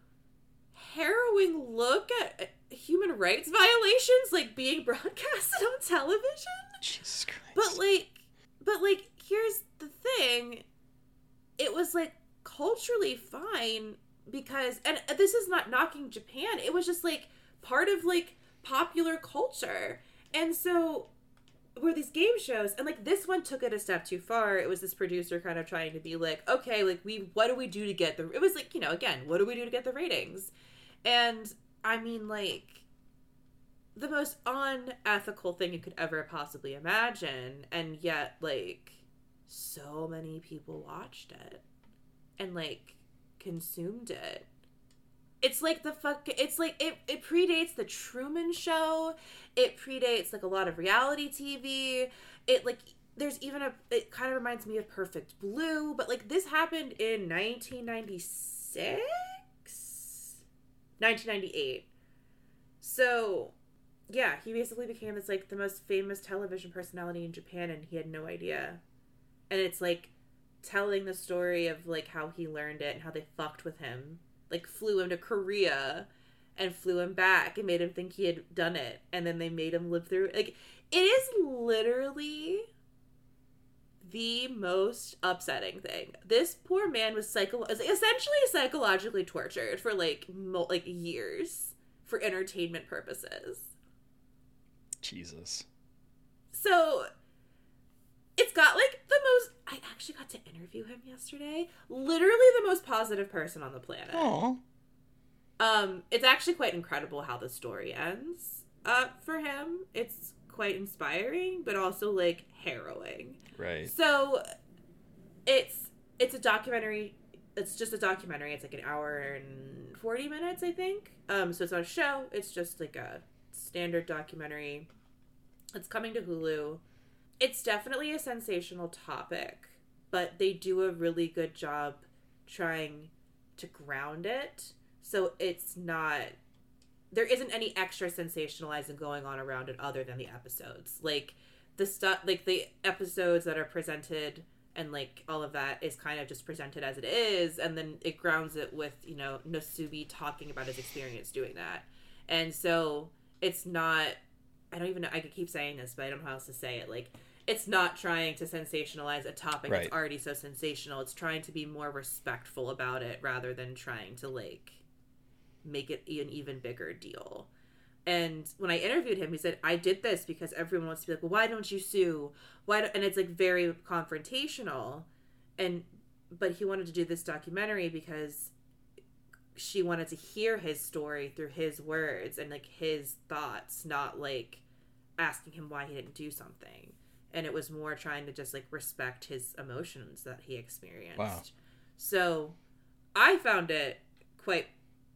harrowing look at human rights violations like being broadcasted on television. Jesus Christ. But like but like here's the thing, it was like culturally fine because, and this is not knocking Japan, it was just like part of like popular culture. And so were these game shows, and like this one took it a step too far. It was this producer kind of trying to be like, okay, like we what do we do to get the it was like, you know, again, what do we do to get the ratings? And I mean, like, the most unethical thing you could ever possibly imagine, and yet, like, so many people watched it and, like, consumed it. It's like the fuck, it's like, it, it predates the Truman Show, it predates, like, a lot of reality T V, it, like, there's even a, it kind of reminds me of Perfect Blue, but, like, this happened in nineteen ninety-six? nineteen ninety-eight. So, yeah, he basically became this, like, the most famous television personality in Japan, and he had no idea. And it's, like, telling the story of, like, how he learned it and how they fucked with him. Like, flew him to Korea and flew him back and made him think he had done it. And then they made him live through... Like, it is literally the most upsetting thing. This poor man was psycho essentially psychologically tortured for like mo- like years for entertainment purposes. Jesus. So it's got like the most I actually got to interview him yesterday. Literally the most positive person on the planet. Aww. Um, it's actually quite incredible how the story ends uh, for him. It's quite inspiring, but also like harrowing. Right. So it's it's a documentary. It's just a documentary. It's like an hour and forty minutes, I think. Um, so it's not a show. It's just like a standard documentary. It's coming to Hulu. It's definitely a sensational topic, but they do a really good job trying to ground it. So it's not, there isn't any extra sensationalizing going on around it other than the episodes. Like the stuff, like the episodes that are presented and like all of that is kind of just presented as it is. And then it grounds it with, you know, Nasubi talking about his experience doing that. And so it's not, I don't even know, I could keep saying this, but I don't know how else to say it. Like, it's not trying to sensationalize a topic right. that's already so sensational. It's trying to be more respectful about it rather than trying to like make it an even bigger deal. And when I interviewed him, he said, I did this because everyone wants to be like, well, why don't you sue? Why don't... And it's like very confrontational. And, but he wanted to do this documentary because she wanted to hear his story through his words and like his thoughts, not like asking him why he didn't do something. And it was more trying to just like respect his emotions that he experienced. Wow. So I found it quite,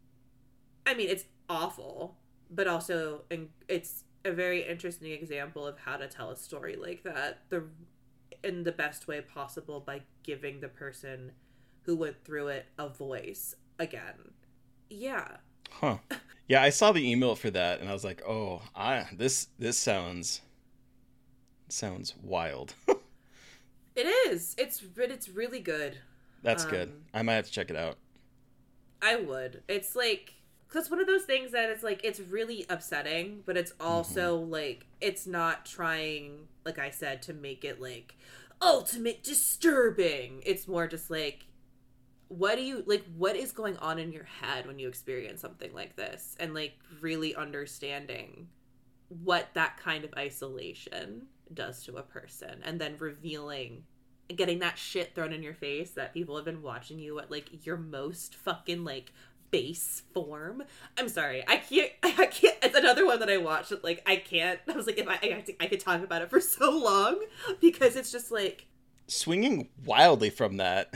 I mean, it's awful, but also it's a very interesting example of how to tell a story like that the in the best way possible by giving the person who went through it a voice again. Yeah. Huh. Yeah, I saw the email for that and I was like, "Oh, I this this sounds sounds wild." It is. It's but it's really good. That's um, good. I might have to check it out. I would. It's like, because it's one of those things that it's like, it's really upsetting, but it's also mm-hmm. like, it's not trying, like I said, to make it like, ultimate disturbing. It's more just like, what do you, like, what is going on in your head when you experience something like this? And, like, really understanding what that kind of isolation does to a person. And then revealing, getting that shit thrown in your face that people have been watching you at, like, your most fucking, like, base form. I'm sorry. I can't, I can't, it's another one that I watched that, like, I can't, I was like, if I, I, I could talk about it for so long, because it's just, like, swinging wildly from that.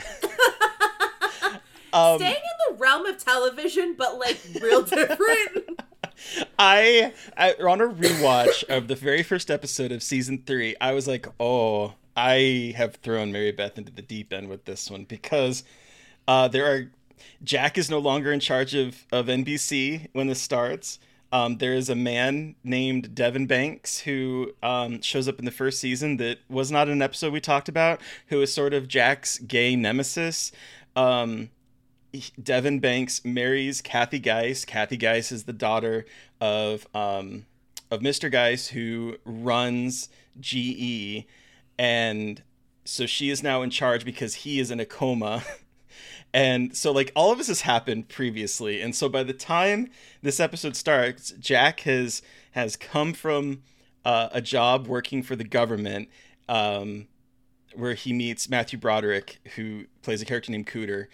um, staying in the realm of television, but, like, real different. I, I on a rewatch of the very first episode of season three, I was like, oh, I have thrown Mary Beth into the deep end with this one, because uh, there are, Jack is no longer in charge of, of N B C when this starts. Um, there is a man named Devin Banks who um, shows up in the first season that was not an episode we talked about, who is sort of Jack's gay nemesis. Um, Devin Banks marries Kathy Geis. Kathy Geis is the daughter of um, of Mister Geis, who runs G E, and so she is now in charge because he is in a coma. And so, like, all of this has happened previously, and so by the time this episode starts, Jack has has come from uh, a job working for the government, um, where he meets Matthew Broderick, who plays a character named Cooter.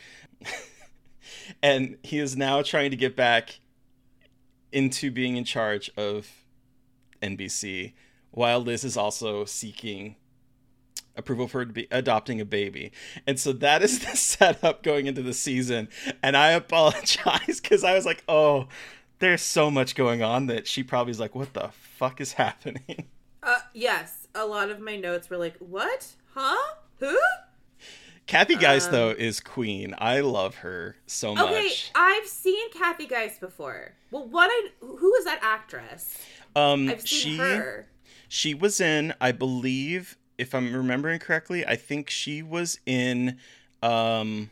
And he is now trying to get back into being in charge of N B C, while Liz is also seeking approval for be adopting a baby. And so that is the setup going into the season. And I apologize, because I was like, oh, there's so much going on that she probably is like, what the fuck is happening? Uh, yes. A lot of my notes were like, what? Huh? Who? Kathy Geis, um, though, is queen. I love her so much. Okay, I've seen Kathy Geis before. Well, what I who is that actress? Um, I've seen she, her. She was in, I believe, if I'm remembering correctly, I think she was in um,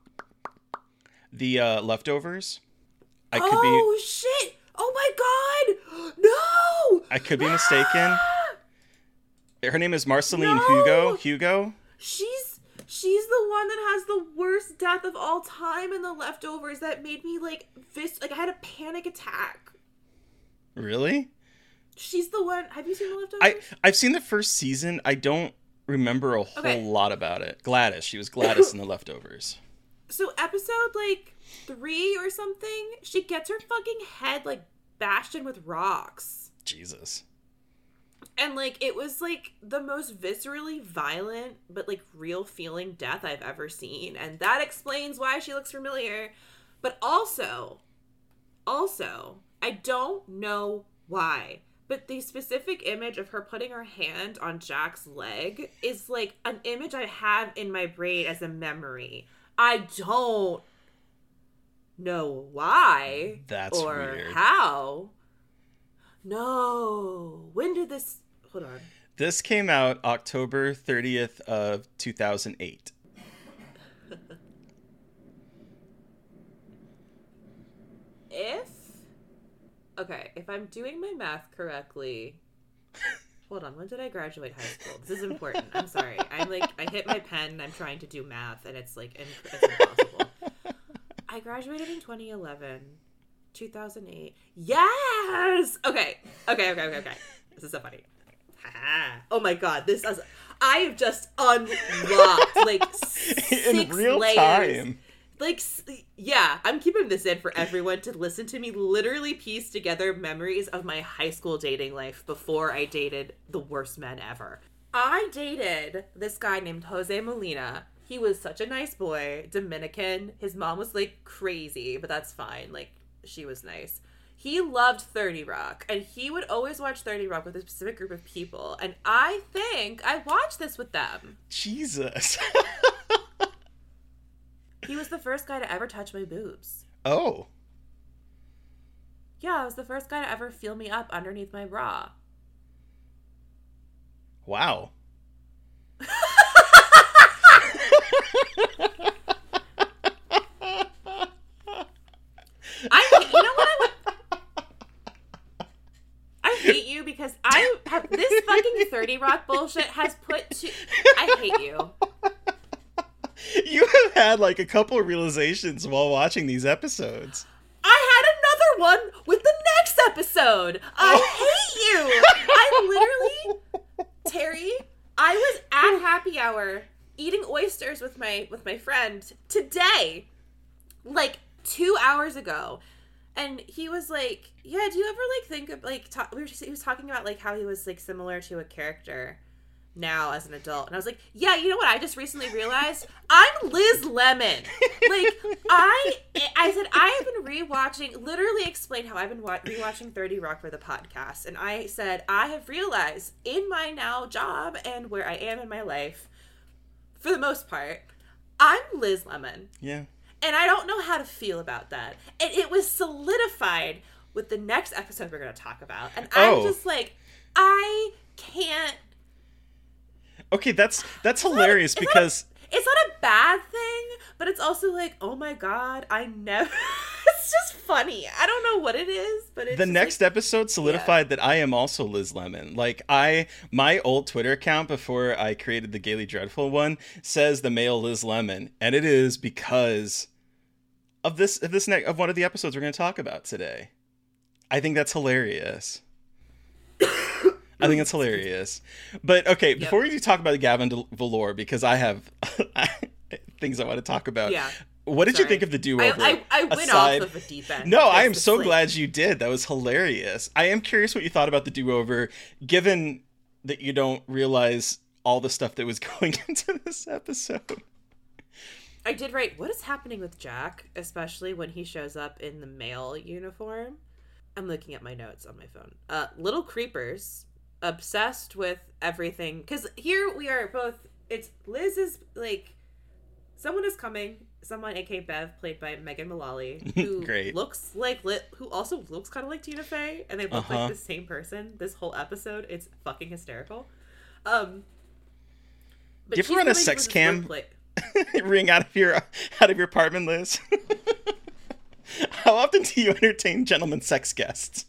the uh, Leftovers. I could oh, be, shit! Oh, my God! No! I could be mistaken. Her name is Marceline No! Hugo. Hugo? She's she's the one that has the worst death of all time in the Leftovers that made me, like, vis- like I had a panic attack. Really? She's the one. Have you seen the Leftovers? I, I've seen the first season. I don't remember a whole Okay. lot about it. Gladys. She was Gladys in the Leftovers. So episode, like, three or something, she gets her fucking head, like, bashed in with rocks. Jesus. And, like, it was, like, the most viscerally violent but, like, real feeling death I've ever seen. And that explains why she looks familiar. But also, also, I don't know why, but the specific image of her putting her hand on Jack's leg is, like, an image I have in my brain as a memory. I don't know why. That's or weird. how. No. When did this... Hold on. This came out October thirtieth of two thousand eight. If... Okay, if I'm doing my math correctly... Hold on, when did I graduate high school? This is important. I'm sorry. I'm like, I hit my pen and I'm trying to do math and it's like, it's impossible. I graduated in twenty eleven. two thousand eight. Yes! Okay. Okay, okay, okay, okay. This is so funny. Ha. Oh my god, this is... I have just unlocked, like, six In real layers. time. Like, yeah, I'm keeping this in for everyone to listen to me literally piece together memories of my high school dating life before I dated the worst men ever. I dated this guy named Jose Molina. He was such a nice boy, Dominican. His mom was, like, crazy, but that's fine. Like, she was nice. He loved thirty Rock, and he would always watch thirty Rock with a specific group of people, and I think I watched this with them. Jesus. He was the first guy to ever touch my boobs. Oh. Yeah, I was the first guy to ever feel me up underneath my bra. Wow. I, you know what I would... I hate you because I have this fucking thirty Rock bullshit has put to. I hate you. You have had like a couple of realizations while watching these episodes. I had another one with the next episode. I hate you. I literally, Terry, I was at happy hour eating oysters with my with my friend today, like two hours ago, and he was like, "Yeah, do you ever like think of like talk?" We were just, he was talking about like how he was like similar to a character now as an adult, and I was like, "Yeah, you know what? I just recently realized I'm Liz Lemon." Like I, I said I have been rewatching. Literally explained how I've been wa- rewatching thirty Rock for the podcast, and I said I have realized in my now job and where I am in my life, for the most part, I'm Liz Lemon. Yeah. And I don't know how to feel about that. And it was solidified with the next episode we're going to talk about. And I'm Oh. just like, I can't. Okay, that's that's hilarious It's not- because It's not a bad thing, but it's also like, oh my God, I never. It's just funny. I don't know what it is, but it's the just next like, episode solidified that I am also Liz Lemon. Like I, my old Twitter account before I created the Gaily Dreadful one says the male Liz Lemon, and it is because of this of this ne- of one of the episodes we're going to talk about today. I think that's hilarious. I think it's hilarious. But okay, Yep. before we talk about Gavin De- Velour, because I have things I want to talk about. Yeah. What did Sorry. you think of the do-over? I, I, I went aside- off of a deep end. No, I am It's so like- glad you did. That was hilarious. I am curious what you thought about the do-over, given that you don't realize all the stuff that was going into this episode. I did write, what is happening with Jack, especially when he shows up in the male uniform? I'm looking at my notes on my phone. Uh, little creepers, obsessed with everything. Because here we are both, it's, Liz is like, someone is coming, someone, aka Bev, played by Megan Mullally, who Great. looks like, Lit, who also looks kind of like Tina Fey, and they look Uh-huh. like the same person this whole episode. It's fucking hysterical. Um, but Do you ever she's run a really sex Liz's cam? wordplay. Ring out of your out of your apartment, Liz. How often do you entertain gentlemen sex guests?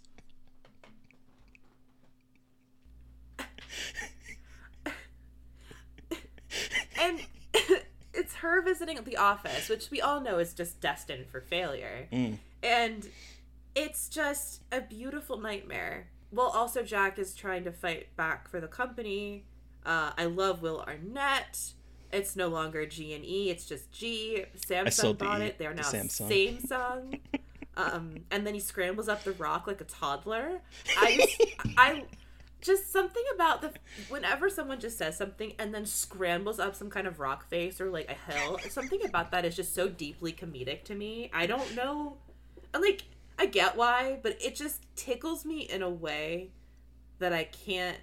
And it's her visiting the office, which we all know is just destined for failure. Mm. And it's just a beautiful nightmare. Well, also Jack is trying to fight back for the company. Uh, I love Will Arnett. It's no longer G and E, it's just G. still Samsung bought the- it. They are the now Samsung. Samsung. um, and then he scrambles up the rock like a toddler. I just, I just something about the whenever someone just says something and then scrambles up some kind of rock face or like a hill, something about that is just so deeply comedic to me. I don't know. I'm like, I get why, but it just tickles me in a way that I can't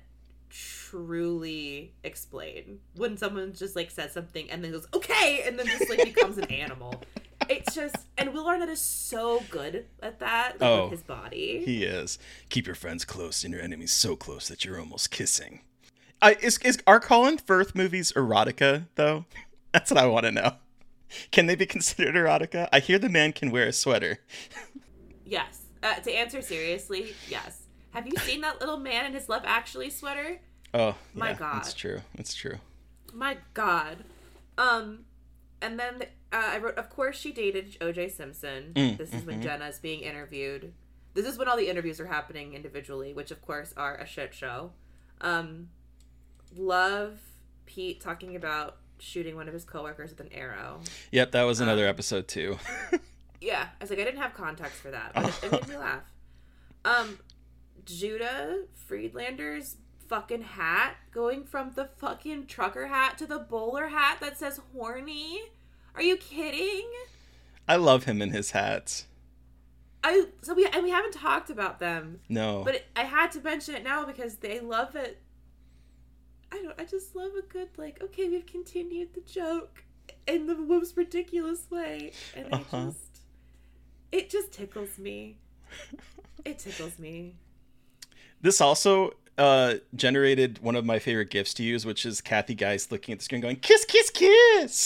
truly explain. When someone just like says something and then goes, okay, and then just like becomes an animal. It's just, and Will Arnett is so good at that, like, Oh, with his body. He is. Keep your friends close and your enemies so close that you're almost kissing. I is is are Colin Firth movies erotica though? That's what I want to know. Can they be considered erotica? I hear the man can wear a sweater. Yes. Uh, to answer seriously, yes. Have you seen that little man in his Love Actually sweater? Oh, My yeah, God. It's true. It's true. My God. Um, and then uh, I wrote, of course she dated O J Simpson. Mm, this is when mhm. Jenna's being interviewed. This is when all the interviews are happening individually, which of course are a shit show. Um, love Pete talking about shooting one of his coworkers with an arrow. Yep, that was another Um, episode too. Yeah, I was like, I didn't have context for that, but it, it made me laugh. Um, Judah Friedlander's fucking hat, going from the fucking trucker hat to the bowler hat that says horny. Are you kidding? I love him and his hats. I so we and we haven't talked about them, No. but it, I had to mention it now because they love it. I don't. I just love a good like. Okay, we've continued the joke in the most ridiculous way, and I Uh-huh. just. It just tickles me. It tickles me. This also uh, generated one of my favorite gifs to use, which is Kathy Geist looking at the screen going, kiss, kiss, kiss!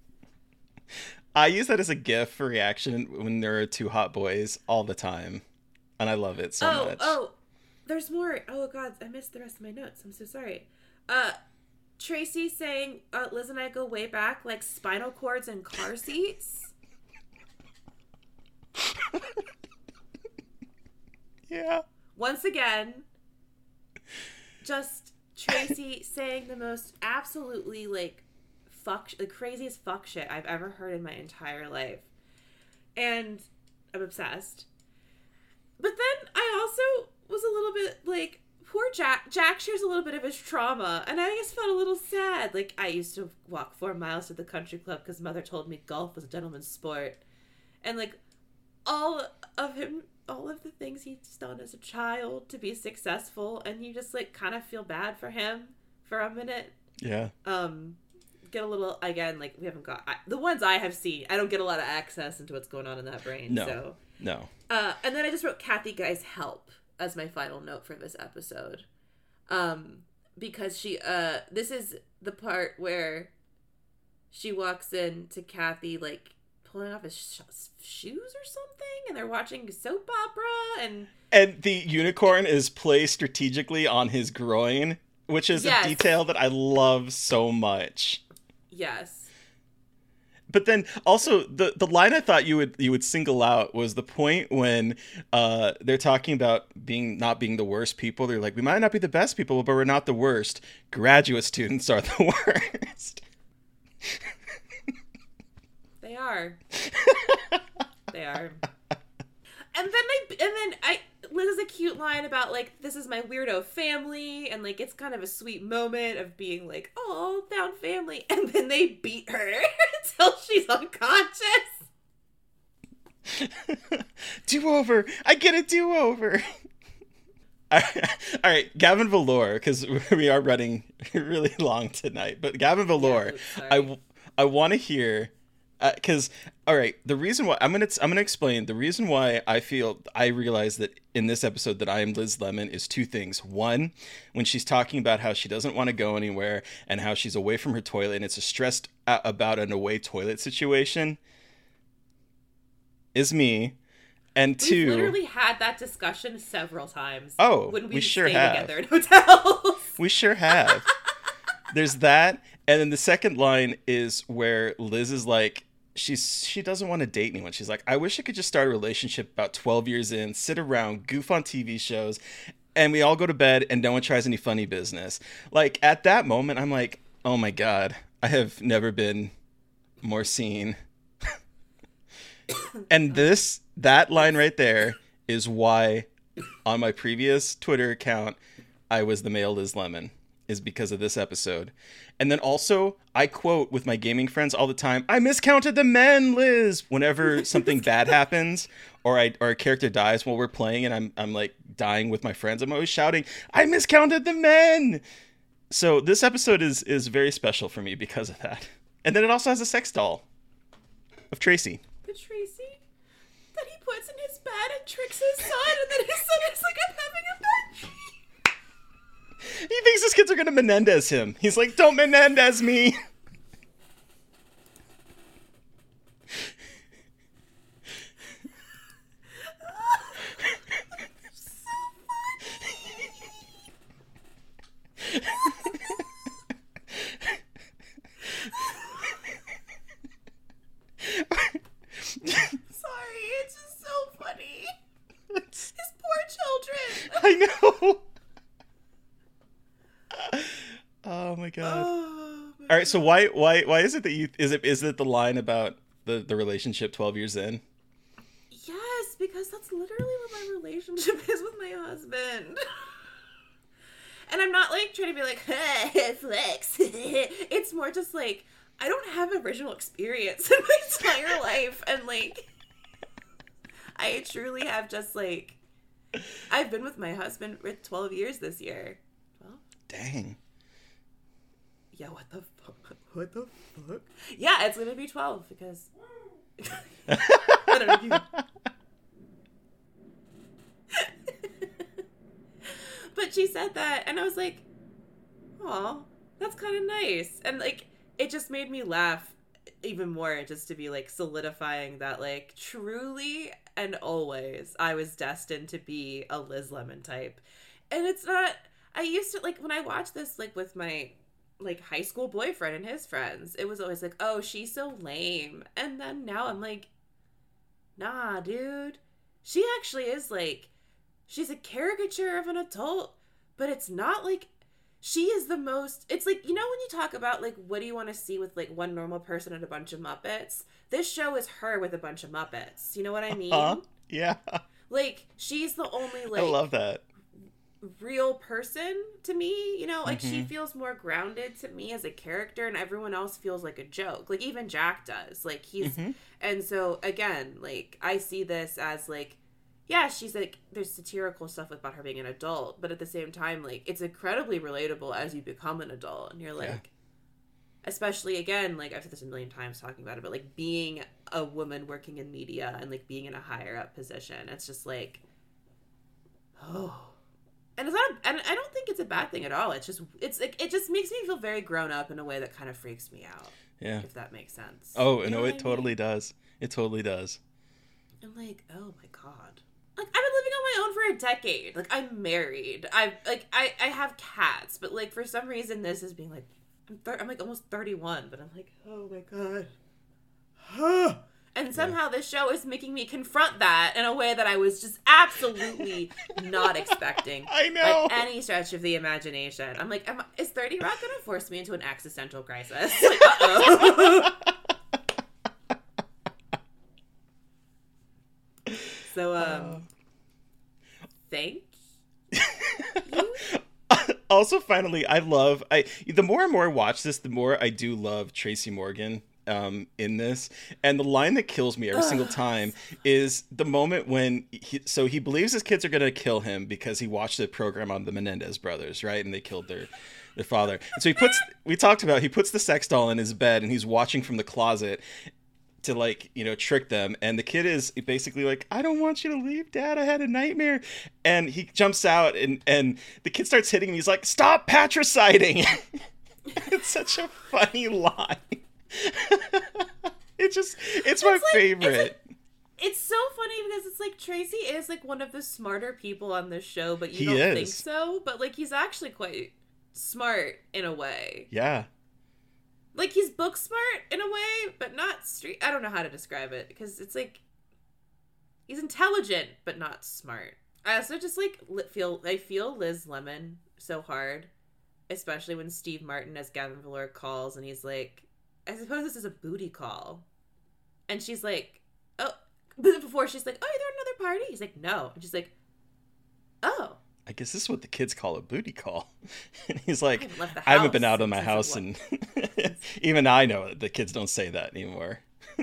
I use that as a gif for reaction when there are two hot boys all the time. And I love it so oh, much. oh. there's more. Oh god, I missed the rest of my notes. I'm so sorry. Uh, Tracy saying uh, Liz and I go way back, like spinal cords and car seats. Yeah. Once again, just Tracy saying the most absolutely like fuck, the craziest fuck shit I've ever heard in my entire life, and I'm obsessed. But then I also was a little bit like, poor Jack. Jack shares a little bit of his trauma, and I just felt a little sad. Like, I used to walk four miles to the country club because mother told me golf was a gentleman's sport, and like all of him, all of the things he's done as a child to be successful, and you just like kind of feel bad for him for a minute. Yeah. Um, get a little again. Like, we haven't got I, the ones I have seen. I don't get a lot of access into what's going on in that brain. No. So. No. Uh, and then I just wrote Kathy Guy's help as my final note for this episode. Um, because she, uh, this is the part where she walks in to Kathy, like, pulling off his sh- shoes or something, and they're watching a soap opera, and... And the unicorn is placed strategically on his groin, which is Yes. a detail that I love so much. Yes. But then also the, the line I thought you would you would single out was the point when uh, they're talking about being not being the worst people. They're like, we might not be the best people, but we're not the worst. Graduate students are the worst. They are. They are. And then they, and then I, Liz has a cute line about like, this is my weirdo family, and like, it's kind of a sweet moment of being like, oh, found family, and then they beat her until she's unconscious. Do-over! I get a do-over! All right, Gavin Valor, because we are running really long tonight, but Gavin Valor, Yeah, I, I want to hear... Because uh, all right, the reason why I'm gonna I'm gonna explain the reason why I feel I realize that in this episode that I am Liz Lemon is two things. One, when she's talking about how she doesn't want to go anywhere and how she's away from her toilet and it's a stressed uh, about an away toilet situation, is me. And two, We've literally had that discussion several times. Oh, when we, we sure stay have. together in hotels. We sure have. There's that, and then the second line is where Liz is like, she's she doesn't want to date anyone. She's like, I wish I could just start a relationship about twelve years in, sit around, goof on T V shows, and we all go to bed and no one tries any funny business. Like, at that moment, I'm like, oh my God, I have never been more seen. And this, that line right there is why on my previous Twitter account, I was the male Liz Lemon. Is because of this episode. And then also, I quote with my gaming friends all the time, I miscounted the men, Liz! Whenever something bad happens, or I or a character dies while we're playing, and I'm I'm like dying with my friends, I'm always shouting, I miscounted the men! So this episode is is very special for me because of that. And then it also has a sex doll of Tracy. The Tracy that he puts in his bed and tricks his son, and then his son is like, I'm having a bad dream. He thinks his kids are going to Menendez him. He's like, don't Menendez me. Sorry, it's just so funny. It's, His poor children. I know. Oh my God. Oh, my All right, so why why why is it that you is it is it the line about the the relationship twelve years in? Yes, because that's literally what my relationship is with my husband. And I'm not like trying to be like, hey, flex. It's more just like, I don't have original experience in my entire life, and like I truly have just like, I've been with my husband for twelve years this year. Well, Dang. yeah, what the fuck? What the fuck? Yeah, it's gonna be twelve because I don't know if you... But she said that, and I was like, "Aw, that's kind of nice." And like, it just made me laugh even more, just to be like solidifying that, like, truly and always, I was destined to be a Liz Lemon type. and it's not, I used to, like, when I watched this, like, with my, like, high school boyfriend and his friends, it was always like, oh, she's so lame. And then now I'm like, nah, dude. She actually is, like, she's a caricature of an adult, but it's not, like, she is the most, it's like, you know when you talk about, like, what do you want to see with, like, one normal person and a bunch of Muppets? This show is her with a bunch of Muppets. You know what I mean? Uh-huh. Yeah. Like, she's the only, like, I love that. real person to me, you know? Like, Mm-hmm. she feels more grounded to me as a character, and everyone else feels like a joke. Like, even Jack does. Like, he's, Mm-hmm. and so, again, like, I see this as, like, yeah, she's like, there's satirical stuff about her being an adult, but at the same time, like, it's incredibly relatable as you become an adult. And you're like, Yeah. especially, again, like, I've said this a million times talking about it, but, like, being a woman working in media and, like, being in a higher up position, it's just like, oh. And it's not, and I don't think it's a bad thing at all. It's just, it's like, it just makes me feel very grown up in a way that kind of freaks me out. Yeah. If that makes sense. Oh, You know no, what it I totally mean? does. It totally does. I'm like, oh my god. Like, I've been living on my own for a decade. Like, I'm married. I like, I, I have cats, but like for some reason, this is being like, I'm, thir- I'm like almost thirty-one, but I'm like, oh my god. And somehow this show is making me confront that in a way that I was just absolutely not expecting. I know. By any stretch of the imagination. I'm like, am I, is thirty Rock gonna force me into an existential crisis? Like, uh-oh. So, um, thank you. Also, finally, I love I the more and more I watch this, the more I do love Tracy Morgan um in this. And the line that kills me every single time is the moment when he, so he believes his kids are gonna kill him because he watched the program on the Menendez brothers, right? And they killed their their father. And so he puts we talked about he puts the sex doll in his bed and he's watching from the closet to, like, you know, trick them. And the kid is basically like, I don't want you to leave, Dad, I had a nightmare. And he jumps out and and the kid starts hitting him. He's like, stop patriciding. It's such a funny line. It just it's my It's like- favorite. it's like- It's so funny because it's like Tracy is like one of the smarter people on this show, but you He don't think is. so. But like he's actually quite smart in a way. Yeah. Like he's book smart in a way, but not street. I don't know how to describe it because it's like he's intelligent but not smart. I also just like li- feel I feel Liz Lemon so hard, especially when Steve Martin as Gavin Volure calls and he's like, I suppose this is a booty call, and she's like, oh, but before she's like, oh, are there another party? He's like, no, and she's like, oh. I guess this is what the kids call a booty call. And he's like, I haven't left the I haven't been house out of my since house, what- and even I know that the kids don't say that anymore.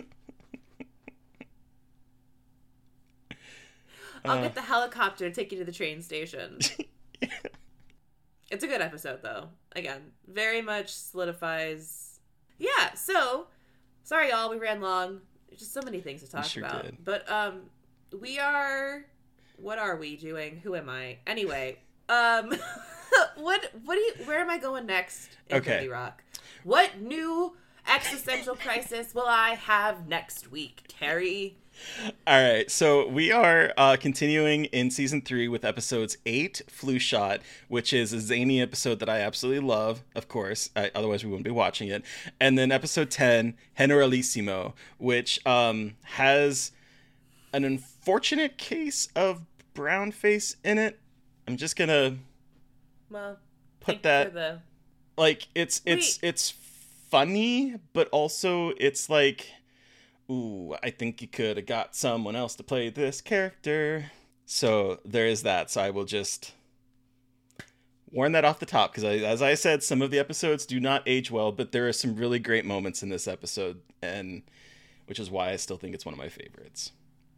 I'll Uh, get the helicopter to take you to the train station. It's a good episode, though. Again, very much solidifies. Yeah, so, sorry, y'all, we ran long. There's just so many things to talk sure about. did. But, um, we are. What are we doing? Who am I? Anyway, um, what, what do you, where am I going next in Okay. thirty Rock? What new existential crisis will I have next week, Terry? All right, so we are uh, continuing in season three with episodes eight, Flu Shot, which is a zany episode that I absolutely love, of course. I, otherwise, we wouldn't be watching it. And then episode ten, Generalissimo, which um, has an unfortunate case of brown face in it. I'm just gonna Well, put thank you that for the... like it's it's it's funny, but also it's like, ooh, I think you could have got someone else to play this character. So there is that. So I will just warn that off the top because, as I said, some of the episodes do not age well, but there are some really great moments in this episode, and which is why I still think it's one of my favorites.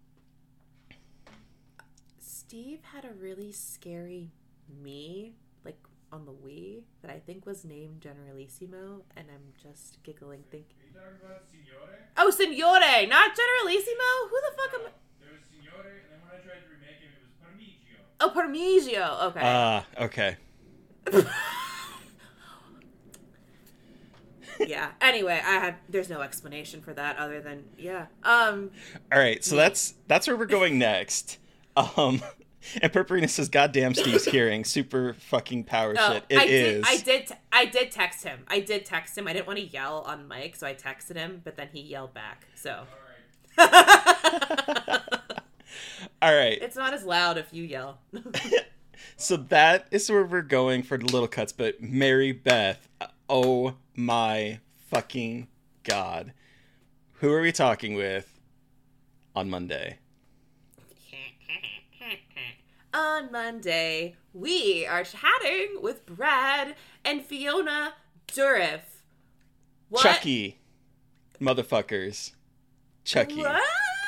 Steve had a really scary me, like on the Wii, that I think was named Generalissimo, and I'm just giggling thinking. Are you talking about Signore? Oh, Signore, not Generalissimo? Who the fuck am I? There was Signore, and then when I tried to remake him, it was Parmigiano. Oh, Parmigio. Okay. Ah, okay. Yeah. Anyway, I have. There's no explanation for that other than yeah. Um. All right, so that's that's where we're going next. Um, And Purpurina says, "Goddamn, Steve's hearing super fucking power Oh, shit." It I is. Did, I did. I did text him. I did text him. I didn't want to yell on mic, so I texted him. But then he yelled back. So. All right. It's not as loud if you yell. So that is where we're going for the little cuts. But Mary Beth, oh my fucking god, who are we talking with on Monday? On Monday, we are chatting with Brad and Fiona Dourif. What? Chucky, motherfuckers, Chucky. What?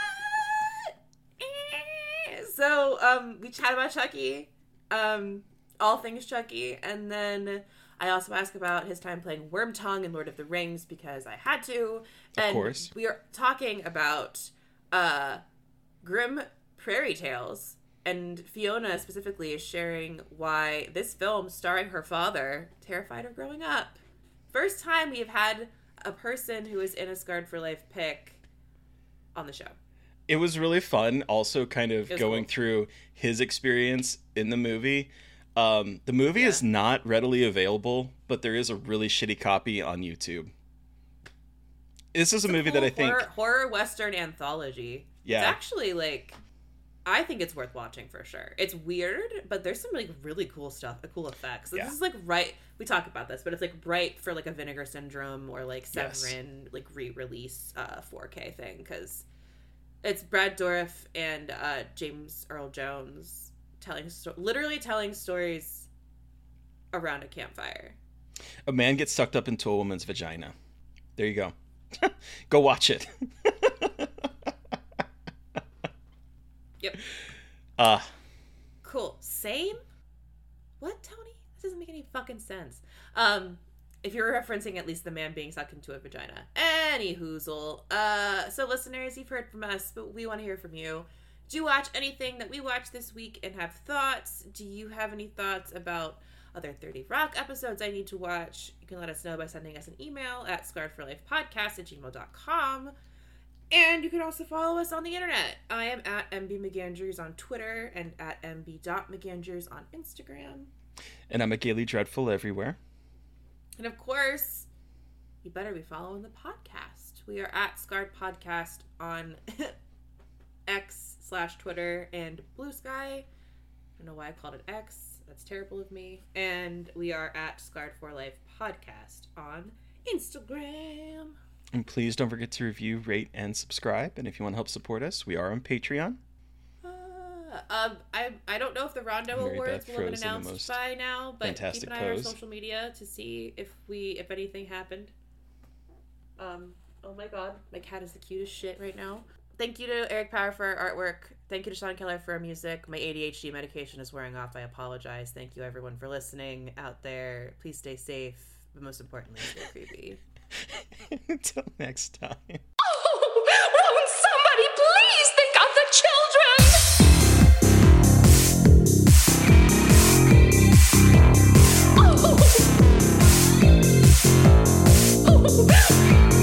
So, um, we chat about Chucky, um, all things Chucky, and then I also ask about his time playing Wormtongue in Lord of the Rings because I had to. And Of course. we are talking about uh, Grimm Prairie Tales. And Fiona specifically is sharing why this film starring her father terrified her growing up. First time we've had a person who is in a Scarred for Life pick on the show. It was really fun. Also, kind of It was going cool. through his experience in the movie. Um, the movie Yeah. is not readily available, but there is a really shitty copy on YouTube. This is a movie that I think, horror, horror western anthology. Yeah. It's actually like, I think it's worth watching for sure. It's weird, but there's some like really cool stuff, cool effects. So Yeah. This is like right. We talk about this, but it's like right for like a Vinegar Syndrome or like Yes. Severin like re-release uh, four K thing because it's Brad Dourif and uh, James Earl Jones telling sto- literally telling stories around a campfire. a man gets sucked up into a woman's vagina. There you go. Go watch it. Yep. Uh, Cool. Same? What, Tony? This doesn't make any fucking sense. Um, if you're referencing at least the man being sucked into a vagina. Any hoozle. Uh, so listeners, you've heard from us, but we want to hear from you. Do you watch anything that we watched this week and have thoughts? Do you have any thoughts about other thirty Rock episodes I need to watch? You can let us know by sending us an email at scarred for life podcast at gmail dot com. And you can also follow us on the internet. I am at M B McAndrews on Twitter and at M B dot McAndrews on Instagram. and I'm a Gaily Dreadful everywhere. And of course, you better be following the podcast. We are at Scarred Podcast on X slash Twitter and Blue Sky. I don't know why I called it X. That's terrible of me. And we are at Scarred for Life Podcast on Instagram. And please don't forget to review, rate, and subscribe. And if you want to help support us, we are on Patreon. Uh, um, I I don't know if the Rondo Mary Awards Beth will have been froze in the announced most by now, but keep fantastic an eye on our pose. social media to see if we if anything happened. Um. Oh my God, my cat is the cutest shit right now. Thank you to Eric Power for our artwork. Thank you to Sean Keller for our music. My A D H D medication is wearing off. I apologize. Thank you everyone for listening out there. Please stay safe, but most importantly, stay creepy. Until next time. Oh, won't somebody please think of the children? Oh. Oh.